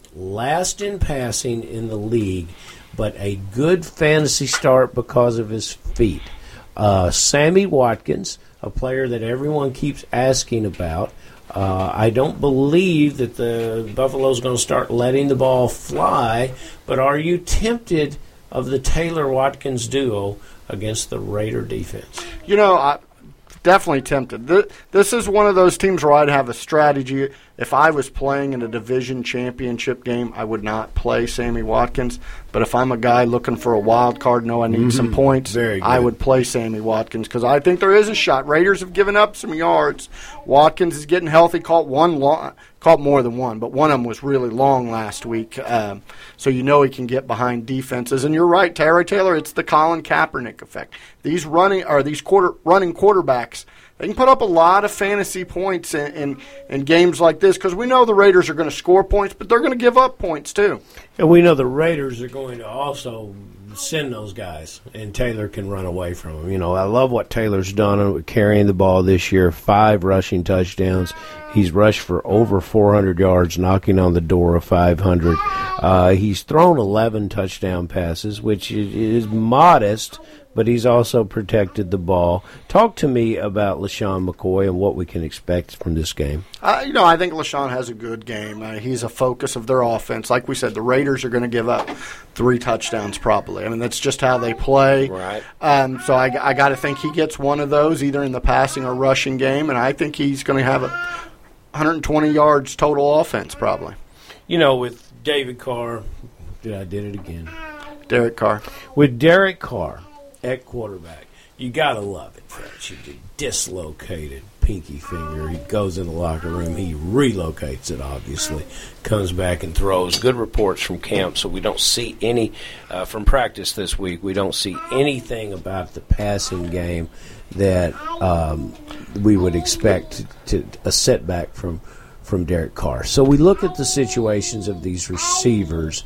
last in passing in the league, but a good fantasy start because of his feet. Uh, Sammy Watkins, a player that everyone keeps asking about. Uh, I don't believe that the Buffalo's going to start letting the ball fly, but are you tempted of the Taylor-Watkins duo against the Raider defense? You know, I definitely tempted. This is one of those teams where I'd have a strategy. If I was playing in a division championship game, I would not play Sammy Watkins. But if I'm a guy looking for a wild card, know I need mm-hmm. some points, Very good. I would play Sammy Watkins because I think there is a shot. Raiders have given up some yards. Watkins is getting healthy. Caught one long, caught more than one, but one of them was really long last week. Um, so you know he can get behind defenses. And you're right, Tyrod Taylor. It's the Colin Kaepernick effect. These running or these quarter running quarterbacks, they can put up a lot of fantasy points in, in, in games like this because we know the Raiders are going to score points, but they're going to give up points too. And we know the Raiders are going to also send those guys, and Taylor can run away from them. You know, I love what Taylor's done with carrying the ball this year, five rushing touchdowns. He's rushed for over four hundred yards, knocking on the door of five hundred. Uh, he's thrown eleven touchdown passes, which is, is modest, but he's also protected the ball. Talk to me about LaShawn McCoy and what we can expect from this game. Uh, you know, I think LaShawn has a good game. Uh, he's a focus of their offense. Like we said, the Raiders are going to give up three touchdowns probably. I mean, that's just how they play. Right. Um, so I, I got to think he gets one of those either in the passing or rushing game, and I think he's going to have a one hundred twenty yards total offense probably. You know, with David Carr, did I did it again? Derek Carr. With Derek Carr at quarterback, you got to love it, Fletch. He dislocated pinky finger. He goes in the locker room. He relocates it, obviously. Comes back and throws. Good reports from camp, so we don't see any, uh, from practice this week, we don't see anything about the passing game that um, we would expect to, to a setback from, from Derek Carr. So we look at the situations of these receivers.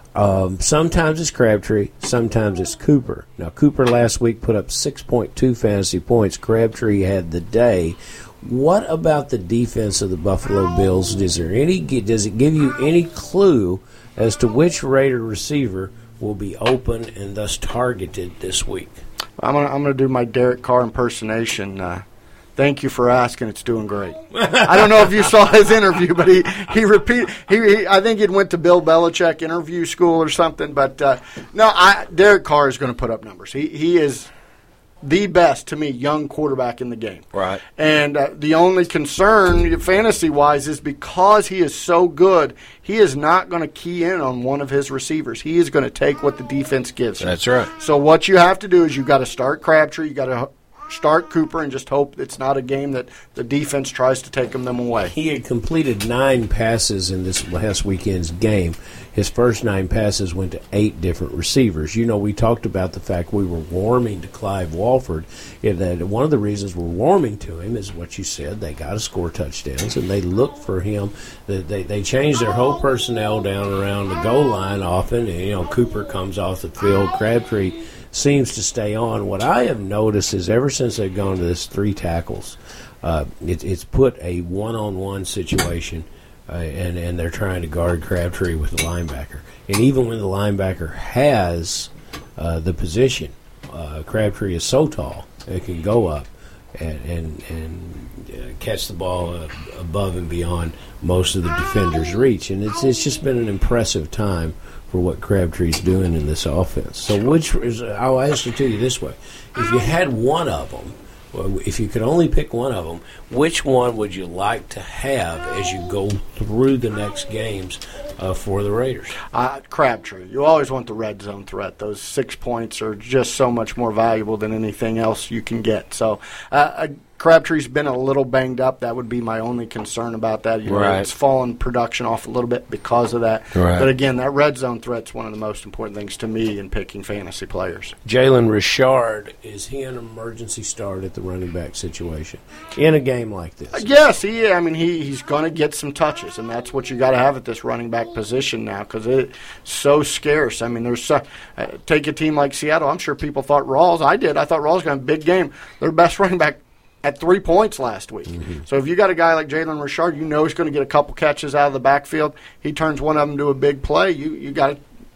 Um, sometimes it's Crabtree, sometimes it's Cooper. Now, Cooper last week put up six point two fantasy points. Crabtree had the day. What about the defense of the Buffalo Bills? Is there any? Does it give you any clue as to which Raider receiver will be open and thus targeted this week? I'm gonna I'm gonna do my Derek Carr impersonation. Uh, thank you for asking. It's doing great. I don't know if you saw his interview, but he he repeat he, he I think he went to Bill Belichick interview school or something. But uh, no, I Derek Carr is going to put up numbers. He he is the best, to me, young quarterback in the game. Right. And uh, the only concern, fantasy-wise, is because he is so good, he is not going to key in on one of his receivers. He is going to take what the defense gives him. That's right. So what you have to do is you got to start Crabtree, you got to start Cooper, and just hope it's not a game that the defense tries to take them, them away. He had completed nine passes in this last weekend's game. His first nine passes went to eight different receivers. You know, we talked about the fact we were warming to Clive Walford. That one of the reasons we're warming to him is what you said. They got to score touchdowns, and they look for him. They, they changed their whole personnel down around the goal line often. And, you know, Cooper comes off the field. Crabtree seems to stay on. What I have noticed is ever since they've gone to this three tackles, uh, it, it's put a one-on-one situation, uh, and, and they're trying to guard Crabtree with the linebacker. And even when the linebacker has uh, the position, uh, Crabtree is so tall, it can go up and, and, and uh, catch the ball uh, above and beyond most of the defender's reach. And it's, it's just been an impressive time for what Crabtree's doing in this offense. So which is, I'll ask it to you this way. If you had one of them, if you could only pick one of them, which one would you like to have as you go through the next games uh, for the Raiders? Uh, Crabtree. You always want the red zone threat. Those six points are just so much more valuable than anything else you can get. So uh, I, Crabtree's been a little banged up. That would be my only concern about that. You know, right. It's fallen production off a little bit because of that. Right. But again, that red zone threat's one of the most important things to me in picking fantasy players. Jalen Richard, is he an emergency start at the running back situation in a game like this? Uh, yes, he. I mean, he, he's going to get some touches, and that's what you got to have at this running back position now because it's so scarce. I mean, there's so, uh, take a team like Seattle. I'm sure people thought Rawls. I did. I thought Rawls was going to have a big game. Their best running back at three points last week. Mm-hmm. So if you got a guy like Jalen Richard, you know he's going to get a couple catches out of the backfield. He turns one of them to a big play. You you got to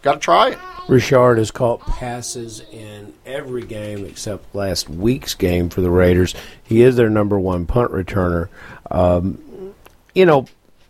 got to try it. Richard has caught passes in every game except last week's game for the Raiders. He is their number one punt returner. Um, you know,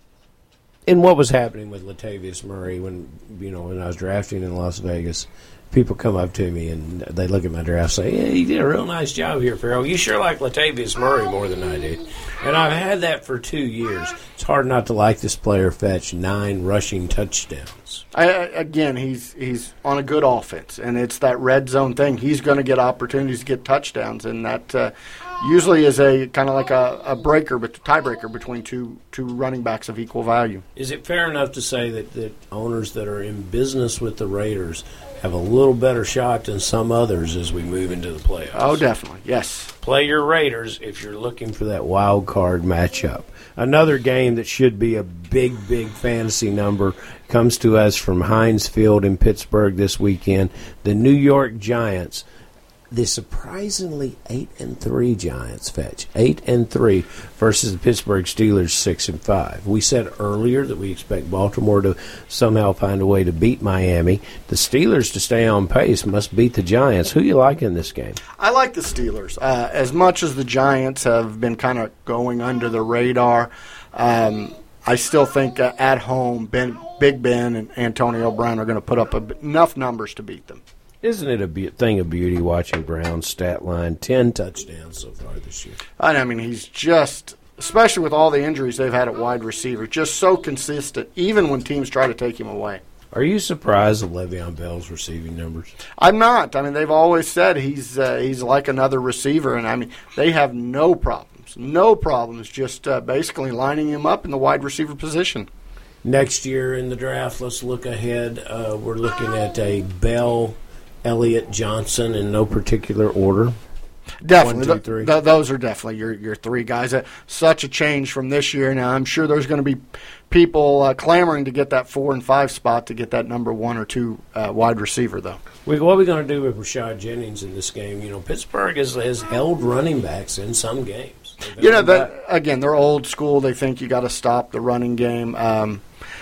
in what was happening with Latavius Murray when you know when I was drafting in Las Vegas, people come up to me and they look at my draft and say, yeah, you did a real nice job here, Farrell. You sure like Latavius Murray more than I do. And I've had that for two years. It's hard not to like this player fetch nine rushing touchdowns. I, again, he's he's on a good offense, and it's that red zone thing. He's going to get opportunities to get touchdowns, and that uh, usually is a kind of like a, a breaker, but tiebreaker between two two running backs of equal value. Is it fair enough to say that, that owners that are in business with the Raiders have a little better shot than some others as we move into the playoffs? Oh, definitely, yes. Play your Raiders if you're looking for that wild card matchup. Another game that should be a big, big fantasy number comes to us from Heinz Field in Pittsburgh this weekend. The New York Giants, the surprisingly eight and three Giants fetch, eight and three versus the Pittsburgh Steelers six and five. We said earlier that we expect Baltimore to somehow find a way to beat Miami. The Steelers, to stay on pace, must beat the Giants. Who you like in this game? I like the Steelers. Uh, as much as the Giants have been kind of going under the radar, um, I still think uh, at home, Ben, Big Ben and Antonio Brown are going to put up a, enough numbers to beat them. Isn't it a be- thing of beauty watching Brown's stat line? Ten touchdowns so far this year. I mean, he's just, especially with all the injuries they've had at wide receiver, just so consistent, even when teams try to take him away. Are you surprised at Le'Veon Bell's receiving numbers? I'm not. I mean, they've always said he's uh, he's like another receiver, and I mean, they have no problems, no problems, just uh, basically lining him up in the wide receiver position. Next year in the draft, let's look ahead. Uh, we're looking at a Bell, Elliott, Johnson in no particular order. Definitely. One, two, three. Th- those are definitely your, your three guys. Uh, such a change from this year. Now, I'm sure there's going to be people uh, clamoring to get that four and five spot to get that number one or two uh, wide receiver, though. We, what are we going to do with Rashad Jennings in this game? You know, Pittsburgh has, has held running backs in some games. You know, that, again, they're old school. They think you got to stop the running game. Um,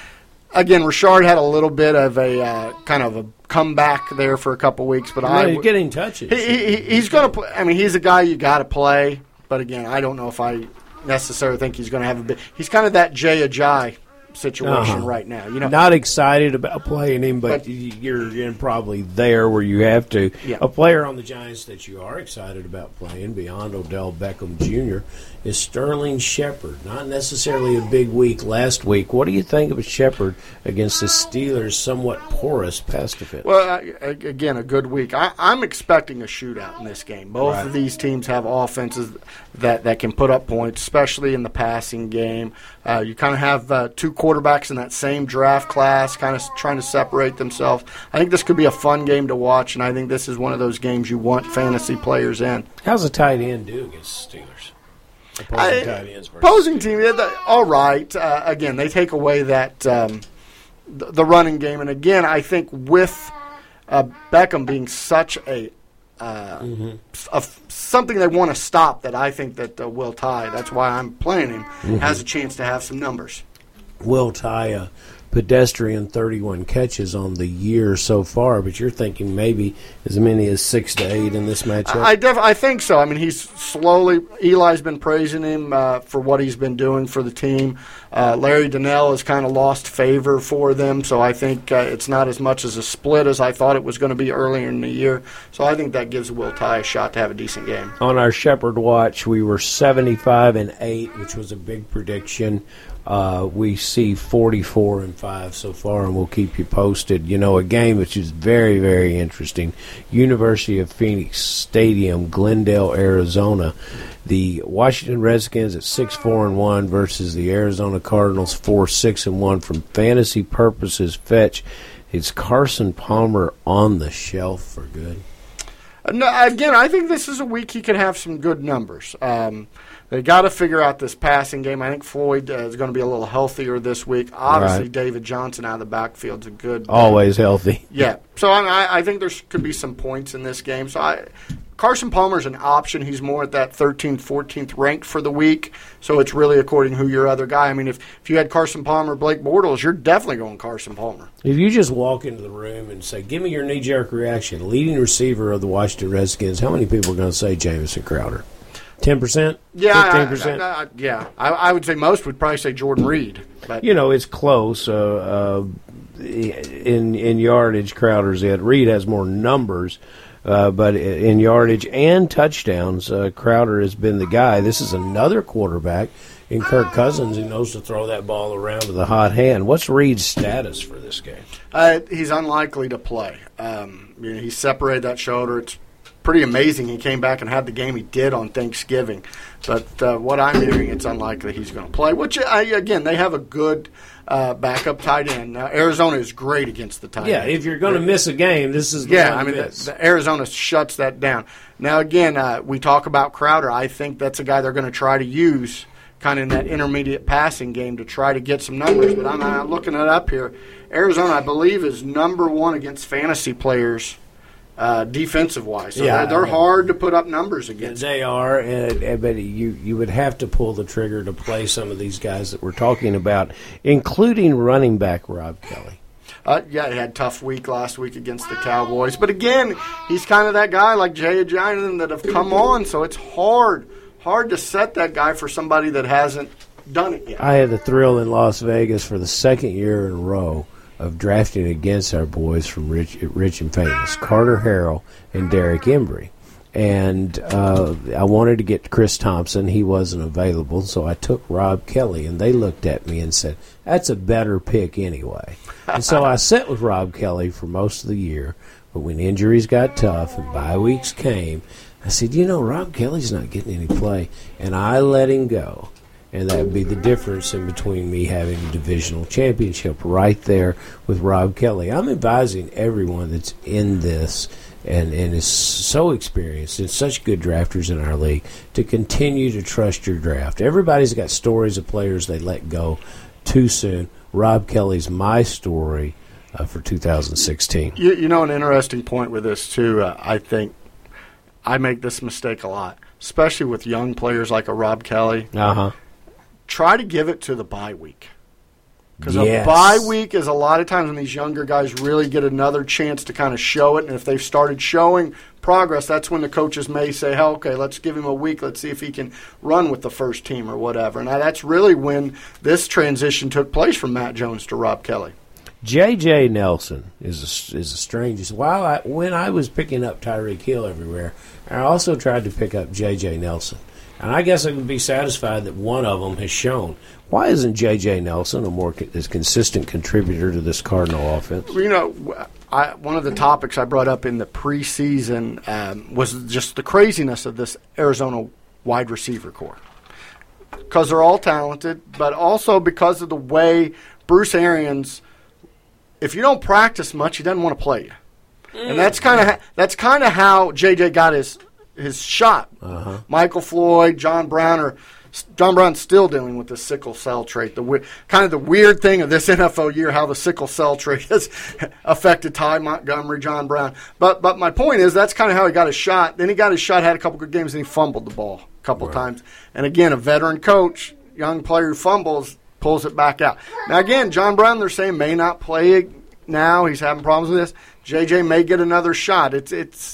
again, Rashard had a little bit of a uh, kind of a comeback there for a couple weeks, but yeah, I he's getting touches. He, he, he's going to play. I mean, he's a guy you got to play. But again, I don't know if I necessarily think he's going to have a bit. He's kind of that Jay Ajayi situation uh-huh. right now. You know, not excited about playing him, but, but you're, you're probably there where you have to. Yeah. A player on the Giants that you are excited about playing beyond Odell Beckham Junior is Sterling Shepard. Not necessarily a big week last week. What do you think of Shepard against the Steelers' somewhat porous pass defense? Well, uh, again, a good week. I, I'm expecting a shootout in this game. Both right. of these teams have offenses that, that can put up points, especially in the passing game. Uh, you kind of have uh, two quarterbacks in that same draft class, kind of trying to separate themselves. I think this could be a fun game to watch, and I think this is one of those games you want fantasy players in. How's a tight end do against the Steelers? Opposing I, tight ends versus opposing team, yeah, all right. Uh, again, they take away that um, the, the running game, and again, I think with uh, Beckham being such a Uh, mm-hmm. a, something they want to stop that I think that uh, Will Tye, that's why I'm playing him, mm-hmm. has a chance to have some numbers. Will Tye, a pedestrian thirty-one catches on the year so far, but you're thinking maybe as many as six to eight in this matchup? I def- I think so. I mean, he's slowly – Eli's been praising him uh, for what he's been doing for the team. Uh, Larry Donnell has kind of lost favor for them, so I think uh, it's not as much as a split as I thought it was going to be earlier in the year. So I think that gives Will Tye a shot to have a decent game. On our Shepherd Watch, we were seventy-five and eight, which was a big prediction. Uh, we see forty-four and five so far, and we'll keep you posted. You know, a game which is very, very interesting. University of Phoenix Stadium, Glendale, Arizona. The Washington Redskins at six four and one versus the Arizona Cardinals four six and one. From fantasy purposes, fetch. It's Carson Palmer on the shelf for good. No, again, I think this is a week he could have some good numbers. Um, they got to figure out this passing game. I think Floyd uh, is going to be a little healthier this week. Obviously, right. David Johnson out of the backfield is a good. Always healthy. Yeah. So I, mean, I, I think there could be some points in this game. So I, Carson Palmer's an option. He's more at that thirteenth, fourteenth ranked for the week, so it's really according who your other guy. I mean, if, if you had Carson Palmer, Blake Bortles, you're definitely going Carson Palmer. If you just walk into the room and say, give me your knee-jerk reaction, leading receiver of the Washington Redskins, how many people are going to say Jamison Crowder? ten percent? Yeah, fifteen percent? I, I, I, yeah. I, I would say most would probably say Jordan Reed. But You know, it's close. Uh, uh, in, in yardage, Crowder's it. Reed has more numbers. Uh, but in yardage and touchdowns, uh, Crowder has been the guy. This is another quarterback in Kirk Cousins who knows to throw that ball around with a hot hand. What's Reed's status for this game? Uh, he's unlikely to play. Um, you know, he separated that shoulder. It's pretty amazing he came back and had the game he did on Thanksgiving. But uh, what I'm hearing, it's unlikely he's going to play, which, I, again, they have a good uh, backup tight end. Uh, Arizona is great against the tight Yeah, end. if you're going to miss a game, this is the Yeah, one I to mean, the, miss. the Arizona shuts that down. Now, again, uh, we talk about Crowder. I think that's a guy they're going to try to use kind of in that intermediate passing game to try to get some numbers. But I'm, I'm looking it up here. Arizona, I believe, is number one against fantasy players uh, defensive-wise. So Yeah, they're, they're I- hard to put up numbers against. They are, and, and, but you, you would have to pull the trigger to play some of these guys that we're talking about, including running back Rob Kelly. Uh, yeah, he had a tough week last week against the Cowboys. But again, he's kind of that guy like Jay Ajayi that have come on, so it's hard, hard to set that guy for somebody that hasn't done it yet. I had the thrill in Las Vegas for the second year in a row of drafting against our boys from Rich, Rich and Famous, Carter Harrell and Derek Embry. And uh, I wanted to get Chris Thompson. He wasn't available, so I took Rob Kelly, and they looked at me and said, that's a better pick anyway. And so I sat with Rob Kelly for most of the year, but when injuries got tough and bye weeks came, I said, you know, Rob Kelly's not getting any play, and I let him go. And that would be the difference in between me having a divisional championship right there with Rob Kelly. I'm advising everyone that's in this and, and is so experienced and such good drafters in our league to continue to trust your draft. Everybody's got stories of players they let go too soon. Rob Kelly's my story uh, for two thousand sixteen. You, you know, an interesting point with this, too, uh, I think I make this mistake a lot, especially with young players like a Rob Kelly. Uh-huh. Try to give it to the bye week. Because Yes. a bye week is a lot of times when these younger guys really get another chance to kind of show it. And if they've started showing progress, that's when the coaches may say, hey, okay, let's give him a week. Let's see if he can run with the first team or whatever. Now, that's really when this transition took place from Matt Jones to Rob Kelly. J J. Nelson is a, is a strangest. While I, when I was picking up Tyreek Hill everywhere, I also tried to pick up J J. Nelson. And I guess I would be satisfied that one of them has shown. Why isn't J J. Nelson a more co- as consistent contributor to this Cardinal offense? You know, I, one of the topics I brought up in the preseason um, was just the craziness of this Arizona wide receiver core. Because they're all talented, but also because of the way Bruce Arians, if you don't practice much, he doesn't want to play you. And that's kind of ha- that's kind of how J J got his his shot. Uh-huh. Michael Floyd, John Brown are John Brown's still dealing with the sickle cell trait. The we- kind of the weird thing of this N F L year, how the sickle cell trait has affected Ty Montgomery, John Brown. But but my point is that's kind of how he got his shot. Then he got his shot, had a couple good games, and he fumbled the ball a couple Right. times. And again, a veteran coach, young player who fumbles, pulls it back out. Now again, John Brown, they're saying may not play now. He's having problems with this. J J may get another shot. It's it's.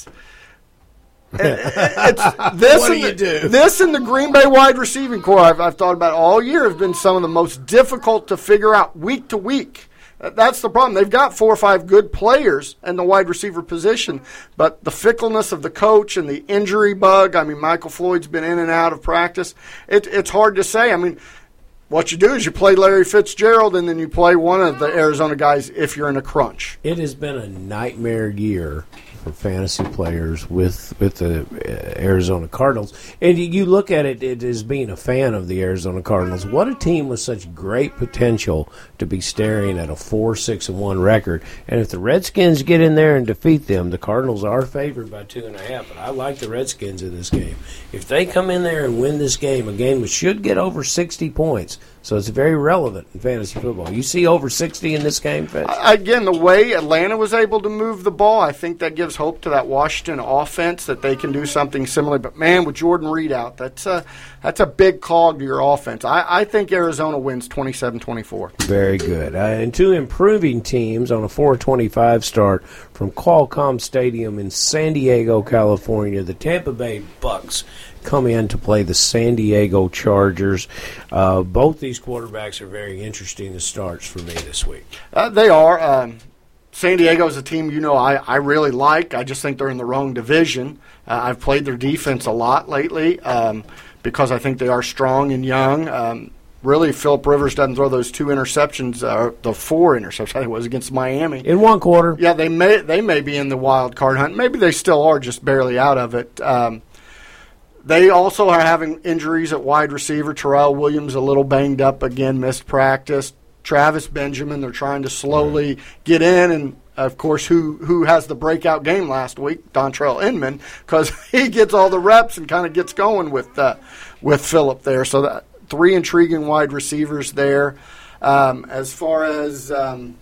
it's this What do and you the, do? This and the Green Bay wide receiving core I've, I've thought about all year have been some of the most difficult to figure out week to week. That's the problem. They've got four or five good players in the wide receiver position, but the fickleness of the coach and the injury bug, I mean, Michael Floyd's been in and out of practice. It, it's hard to say. I mean, what you do is you play Larry Fitzgerald and then you play one of the Arizona guys if you're in a crunch. It has been a nightmare year for fantasy players with with the uh, Arizona Cardinals. And you- you look at it, it as being a fan of the Arizona Cardinals. What a team with such great potential to be staring at a four six and one record. And if the Redskins get in there and defeat them, the Cardinals are favored by two and a half. But I like the Redskins in this game. If they come in there and win this game, a game that should get over sixty points, So it's very relevant in fantasy football. You see over sixty in this game, Fitz? Again, the way Atlanta was able to move the ball, I think that gives hope to that Washington offense that they can do something similar. But, man, with Jordan Reed out, that's a, that's a big cog to your offense. I, I think Arizona wins twenty-seven twenty-four. Very good. Uh, and two improving teams on a four twenty-five start from Qualcomm Stadium in San Diego, California. The Tampa Bay Bucks come in to play the San Diego Chargers. Uh, both these quarterbacks are very interesting as starts for me this week. Uh, they are. Um, San Diego is a team, you know, I, I really like. I just think they're in the wrong division. Uh, I've played their defense a lot lately um, because I think they are strong and young. Um, really, Phillip Rivers doesn't throw those two interceptions, or uh, the four interceptions, I think it was against Miami. In one quarter. Yeah, they may they may be in the wild card hunt. Maybe they still are, just barely out of it. Um, They also are having injuries at wide receiver. Terrell Williams a little banged up again, missed practice. Travis Benjamin, they're trying to slowly get in. And, of course, who who has the breakout game last week? Dontrell Inman, because he gets all the reps and kind of gets going with uh, with Phillip there. So that, three intriguing wide receivers there. Um, as far as um,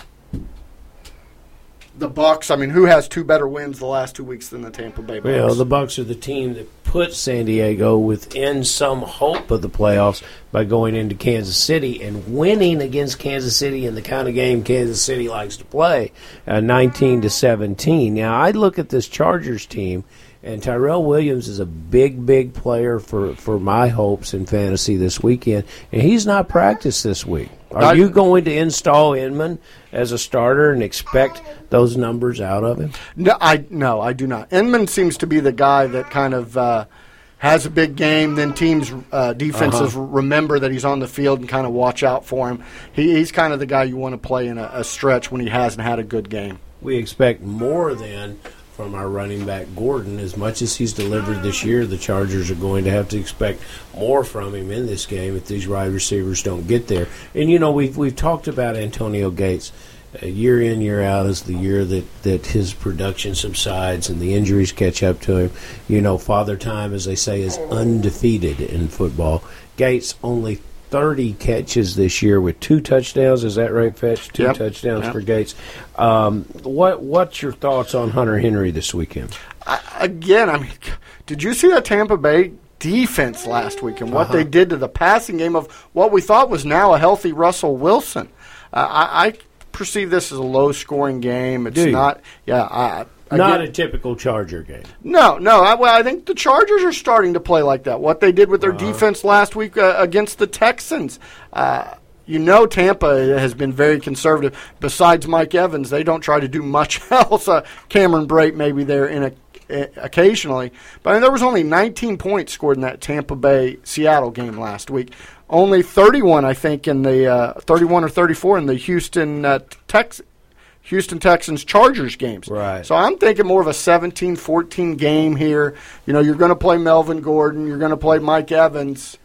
the Bucs, I mean, who has two better wins the last two weeks than the Tampa Bay Bucs? Well, the Bucs are the team that put San Diego within some hope of the playoffs by going into Kansas City and winning against Kansas City in the kind of game Kansas City likes to play, uh, nineteen to seventeen. Now, I look at this Chargers team, and Tyrell Williams is a big, big player for, for my hopes in fantasy this weekend, and he's not practiced this week. Are I, you going to install Inman as a starter and expect those numbers out of him? No, I no, I do not. Inman seems to be the guy that kind of uh, has a big game, then teams, uh, defenses uh-huh. remember that he's on the field and kind of watch out for him. He, he's kind of the guy you want to play in a, a stretch when he hasn't had a good game. We expect more than from our running back Gordon. As much as he's delivered this year, the Chargers are going to have to expect more from him in this game if these wide receivers don't get there. And, you know, we've, we've talked about Antonio Gates uh, year in, year out as the year that, that his production subsides and the injuries catch up to him. You know, Father Time, as they say, is undefeated in football. Gates only thirty catches this year with two touchdowns. Is that right, Fetch? Two yep. touchdowns yep. for Gates. Um, what What's your thoughts on Hunter Henry this weekend? I, again, I mean, did you see that Tampa Bay defense last week and what uh-huh. they did to the passing game of what we thought was now a healthy Russell Wilson? Uh, I, I perceive this as a low-scoring game. It's Do you? not. Yeah, I. Not Again, a typical Charger game. No, no. I, well, I think the Chargers are starting to play like that. What they did with their uh-huh. defense last week uh, against the Texans. Uh, you know Tampa has been very conservative. Besides Mike Evans, they don't try to do much else. Uh, Cameron Brate maybe there in a, uh, occasionally. But I mean, there was only nineteen points scored in that Tampa Bay-Seattle game last week. Only thirty-one, I think, in the uh, thirty-one or thirty-four in the Houston uh, Texans. Houston Texans Chargers games. Right. So I'm thinking more of a seventeen fourteen game here. You know, you're going to play Melvin Gordon. You're going to play Mike Evans.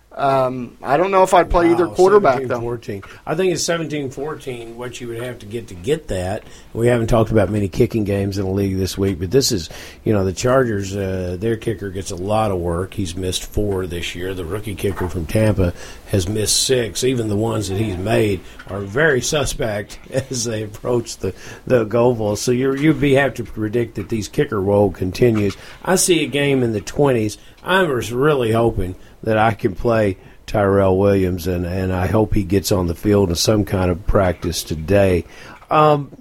Um, I don't know if I'd play wow, either quarterback, though. fourteen. I think it's seventeen fourteen what you would have to get to get that. We haven't talked about many kicking games in the league this week, but this is, you know, the Chargers, uh, their kicker gets a lot of work. He's missed four this year. The rookie kicker from Tampa has missed six. Even the ones that he's made are very suspect as they approach the, the goal post. So you're, you'd be have to predict that these kicker woe continues. I see a game in the twenties. I'm really hoping that I can play Tyrell Williams, and, and I hope he gets on the field in some kind of practice today. Um,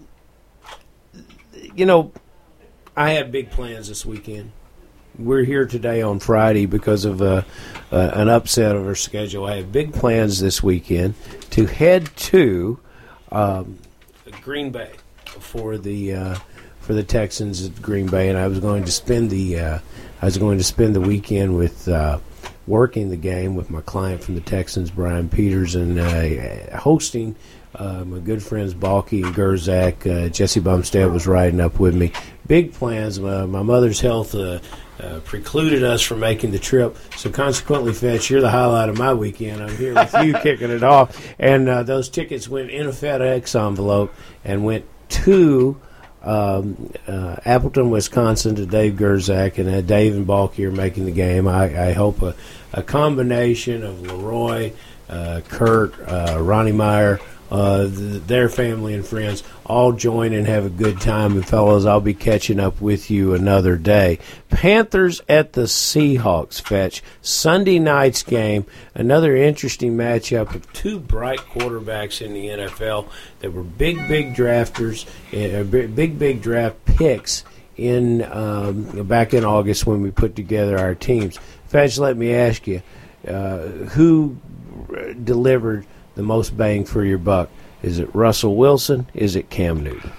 you know, I have big plans this weekend. We're here today on Friday because of uh, uh, an upset of our schedule. I have big plans this weekend to head to um, Green Bay for the uh, for the Texans at Green Bay, and I was going to spend the uh, I was going to spend the weekend with. Uh, working the game with my client from the Texans, Brian Peters, and uh, hosting uh, my good friends Balky and Gerzak. Uh, Jesse Bumstead was riding up with me. Big plans. Uh, my mother's health uh, uh, precluded us from making the trip, so consequently, Fetch, you're the highlight of my weekend. I'm here with you kicking it off. And uh, those tickets went in a FedEx envelope and went to um, uh, Appleton, Wisconsin to Dave Gerzak, and uh, Dave and Balk here making the game. I, I hope a, a combination of Leroy, uh, Kurt, uh, Ronnie Meyer, uh, th- their family and friends all join and have a good time. And, fellas, I'll be catching up with you another day. Panthers at the Seahawks, Fetch. Sunday night's game, another interesting matchup of two bright quarterbacks in the N F L that were big, big drafters, uh, big, big draft picks in um, back in August when we put together our teams. Fetch, let me ask you, uh, who delivered the most bang for your buck? Is it Russell Wilson? Is it Cam Newton?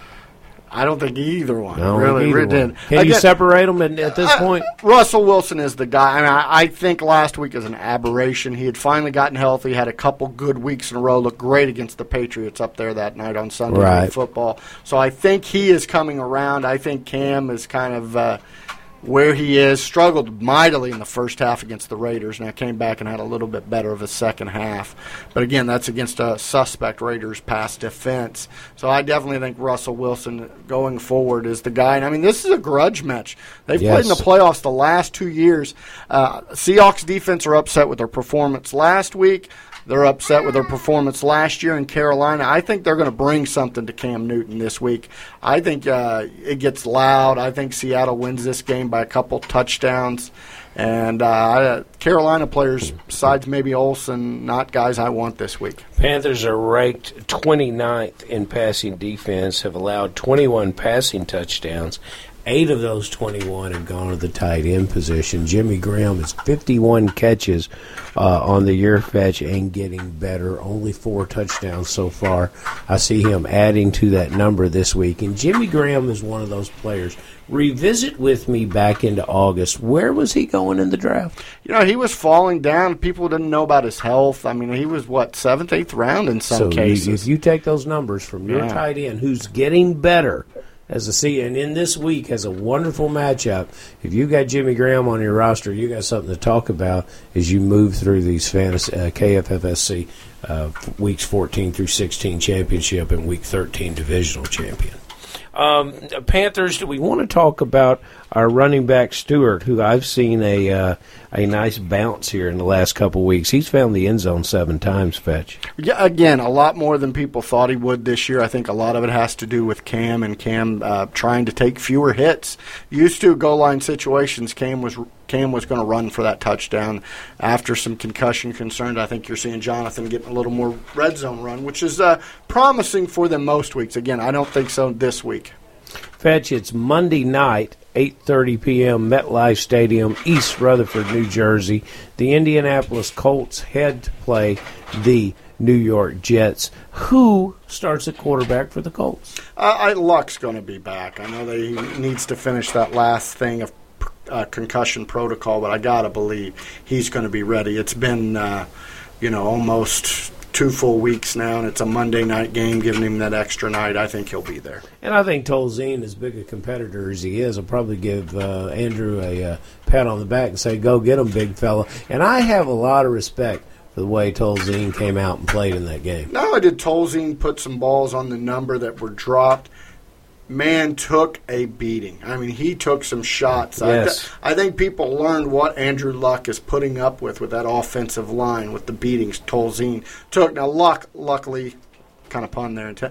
I don't think either one. No, really, either really one. did. Can Again, you separate them at, at this uh, point? Russell Wilson is the guy. I mean, I, I think last week is an aberration. He had finally gotten healthy, had a couple good weeks in a row, looked great against the Patriots up there that night on Sunday Right. Night Football. So I think he is coming around. I think Cam is kind of uh, where he is. Struggled mightily in the first half against the Raiders. Now came back and had a little bit better of a second half. But again, that's against a suspect Raiders pass defense. So I definitely think Russell Wilson going forward is the guy. And I mean, this is a grudge match. They've Yes. played in the playoffs the last two years. Uh, Seahawks defense are upset with their performance last week. They're upset with their performance last year in Carolina. I think they're going to bring something to Cam Newton this week. I think uh, it gets loud. I think Seattle wins this game by a couple touchdowns. And uh, Carolina players, besides maybe Olsen, not guys I want this week. Panthers are ranked twenty-ninth in passing defense, have allowed twenty-one passing touchdowns. Eight of those twenty-one have gone to the tight end position. Jimmy Graham has fifty-one catches uh, on the year, Fetch, and getting better. Only four touchdowns so far. I see him adding to that number this week. And Jimmy Graham is one of those players. Revisit with me back into August. Where was he going in the draft? You know, he was falling down. People didn't know about his health. I mean, he was, what, seventh, eighth round in some so cases. You, if you take those numbers from your Yeah. tight end, who's getting better as a C, and in this week has a wonderful matchup. If you got Jimmy Graham on your roster, you got something to talk about as you move through these fantasy uh, K F F S C uh, weeks fourteen through sixteen championship and week thirteen divisional champion. Um, Panthers, do we want to talk about our running back Stewart, who I've seen a uh, a nice bounce here in the last couple weeks? He's found the end zone seven times, Fetch. Yeah, again, a lot more than people thought he would this year. I think a lot of it has to do with Cam and Cam uh, trying to take fewer hits. Used to goal line situations, Cam was Cam was going to run for that touchdown. After some concussion concerns, I think you're seeing Jonathan getting a little more red zone run, which is uh, promising for them most weeks. Again, I don't think so this week. Fetch, it's Monday night, eight thirty p.m., MetLife Stadium, East Rutherford, New Jersey. The Indianapolis Colts head to play the New York Jets. Who starts at quarterback for the Colts? Uh, I, Luck's going to be back. I know that he needs to finish that last thing of uh, concussion protocol, but I got to believe he's going to be ready. It's been, uh, you know, almost two full weeks now, and it's a Monday night game, giving him that extra night. I think he'll be there. And I think Tolzien, as big a competitor as he is, will probably give uh, Andrew a uh, pat on the back and say, go get him, big fella. And I have a lot of respect for the way Tolzien came out and played in that game. Not only did Tolzien put some balls on the number that were dropped, man took a beating. I mean, he took some shots. Yes. I, th- I think people learned what Andrew Luck is putting up with with that offensive line, with the beatings Tolzien took. Now, Luck, luckily, kind of pun there. And t-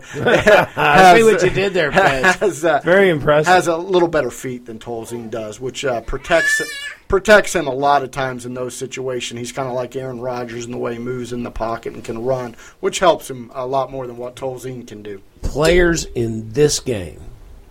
I see what you did there, Pat. has, uh, Very impressive. Has a little better feet than Tolzien does, which uh, protects protects him a lot of times in those situations. He's kind of like Aaron Rodgers in the way he moves in the pocket and can run, which helps him a lot more than what Tolzien can do. Players in this game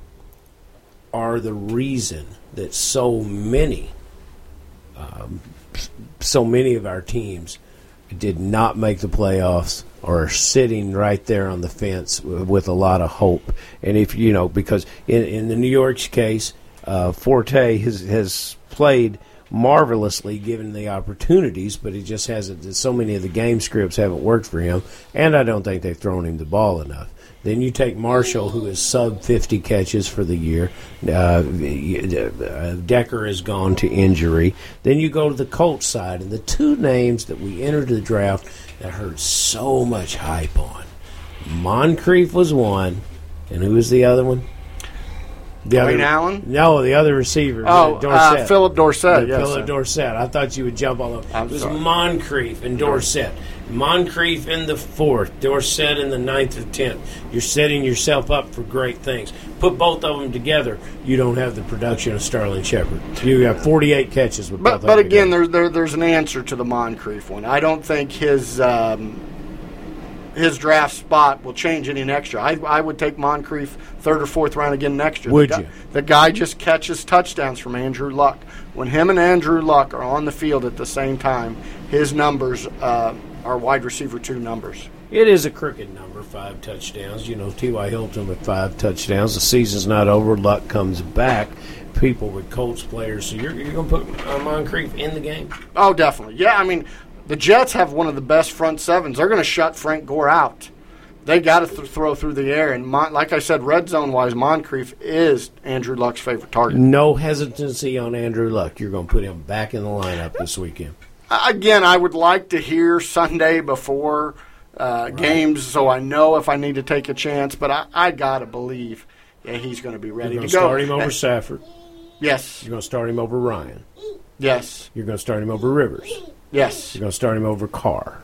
are the reason that so many, um, so many of our teams did not make the playoffs or are sitting right there on the fence with a lot of hope. And if you know, because in, in the New York's case, uh, Forte has, has played marvelously given the opportunities, but he just hasn't. So many of the game scripts haven't worked for him, and I don't think they've thrown him the ball enough. Then you take Marshall, who is sub fifty catches for the year. Uh, Decker has gone to injury. Then you go to the Colts side, and the two names that we entered the draft that heard so much hype on. Moncrief was one, and who was the other one? The Dwayne other, Allen? No, the other receiver. Oh, uh, Dorsett. uh, Philip Dorsett. Yes, Philip sir. Dorsett. I thought you would jump all over. I'm It was sorry. Moncrief and Dorsett. Moncrief in the fourth, Dorsett in the ninth or tenth. You're setting yourself up for great things. Put both of them together, you don't have the production of Sterling Shepard. You got forty-eight catches with both But of them but again, together. there, there there's an answer to the Moncrief one. I don't think his um, his draft spot will change any next year. I I would take Moncrief third or fourth round again next year. Would the guy, you? The guy just catches touchdowns from Andrew Luck. When him and Andrew Luck are on the field at the same time, his numbers uh, are wide receiver two numbers. It is a crooked number, five touchdowns. You know, T Y. Hilton with five touchdowns. The season's not over. Luck comes back. People with Colts players. So you're, you're going to put uh, Moncrief in the game? Oh, definitely. Yeah, I mean, the Jets have one of the best front sevens. They're going to shut Frank Gore out. They got to th- throw through the air. And Mon- like I said, red zone-wise, Moncrief is Andrew Luck's favorite target. No hesitancy on Andrew Luck. You're going to put him back in the lineup this weekend. Again, I would like to hear Sunday before uh, right. games so I know if I need to take a chance. But I, I got to believe yeah, he's going to be ready You're to going to go. start him over Safford. Yes. You're going to start him over Ryan. Yes. You're going to start him over Rivers. Yes. You're going to start him over Carr.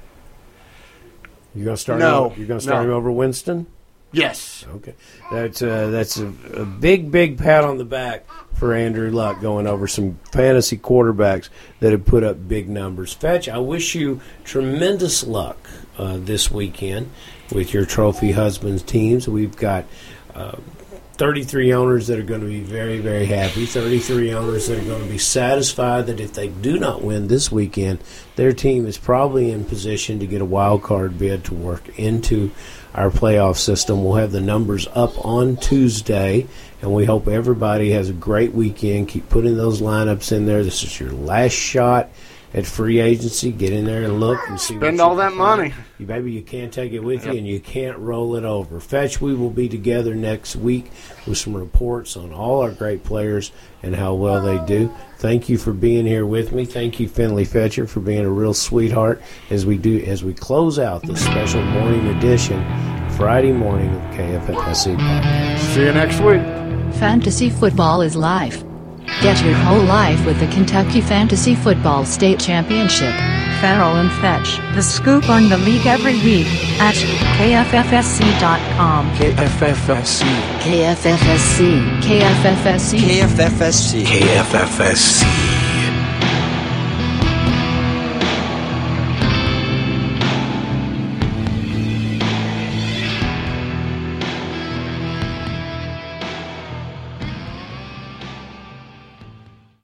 You're going to start no. him over, you're going to start no. him over Winston? Yes. Okay. That's uh, that's a, a big, big pat on the back for Andrew Luck going over some fantasy quarterbacks that have put up big numbers. Fetch, I wish you tremendous luck uh, this weekend with your Trophy Husbands teams. We've got uh, thirty-three owners that are going to be very, very happy, thirty-three owners that are going to be satisfied that if they do not win this weekend, their team is probably in position to get a wild card bid to work into our playoff system. We'll have the numbers up on Tuesday, and we hope everybody has a great weekend. Keep putting those lineups in there. This is your last shot at free agency. Get in there and look and see. Spend what all that money. You, baby, you can't take it with you, and you can't roll it over. Fetch, we will be together next week with some reports on all our great players and how well they do. Thank you for being here with me. Thank you, Finley Fetcher, for being a real sweetheart as we do as we close out the special morning edition, Friday morning of the K F F S C podcast. See you next week. Fantasy football is life. Get your whole life with the Kentucky Fantasy Football State Championship. Farrell and Fetch, the scoop on the league every week at K F F S C dot com. K F F S C. K F F S C. K F F S C. K F F S C. K F F S C.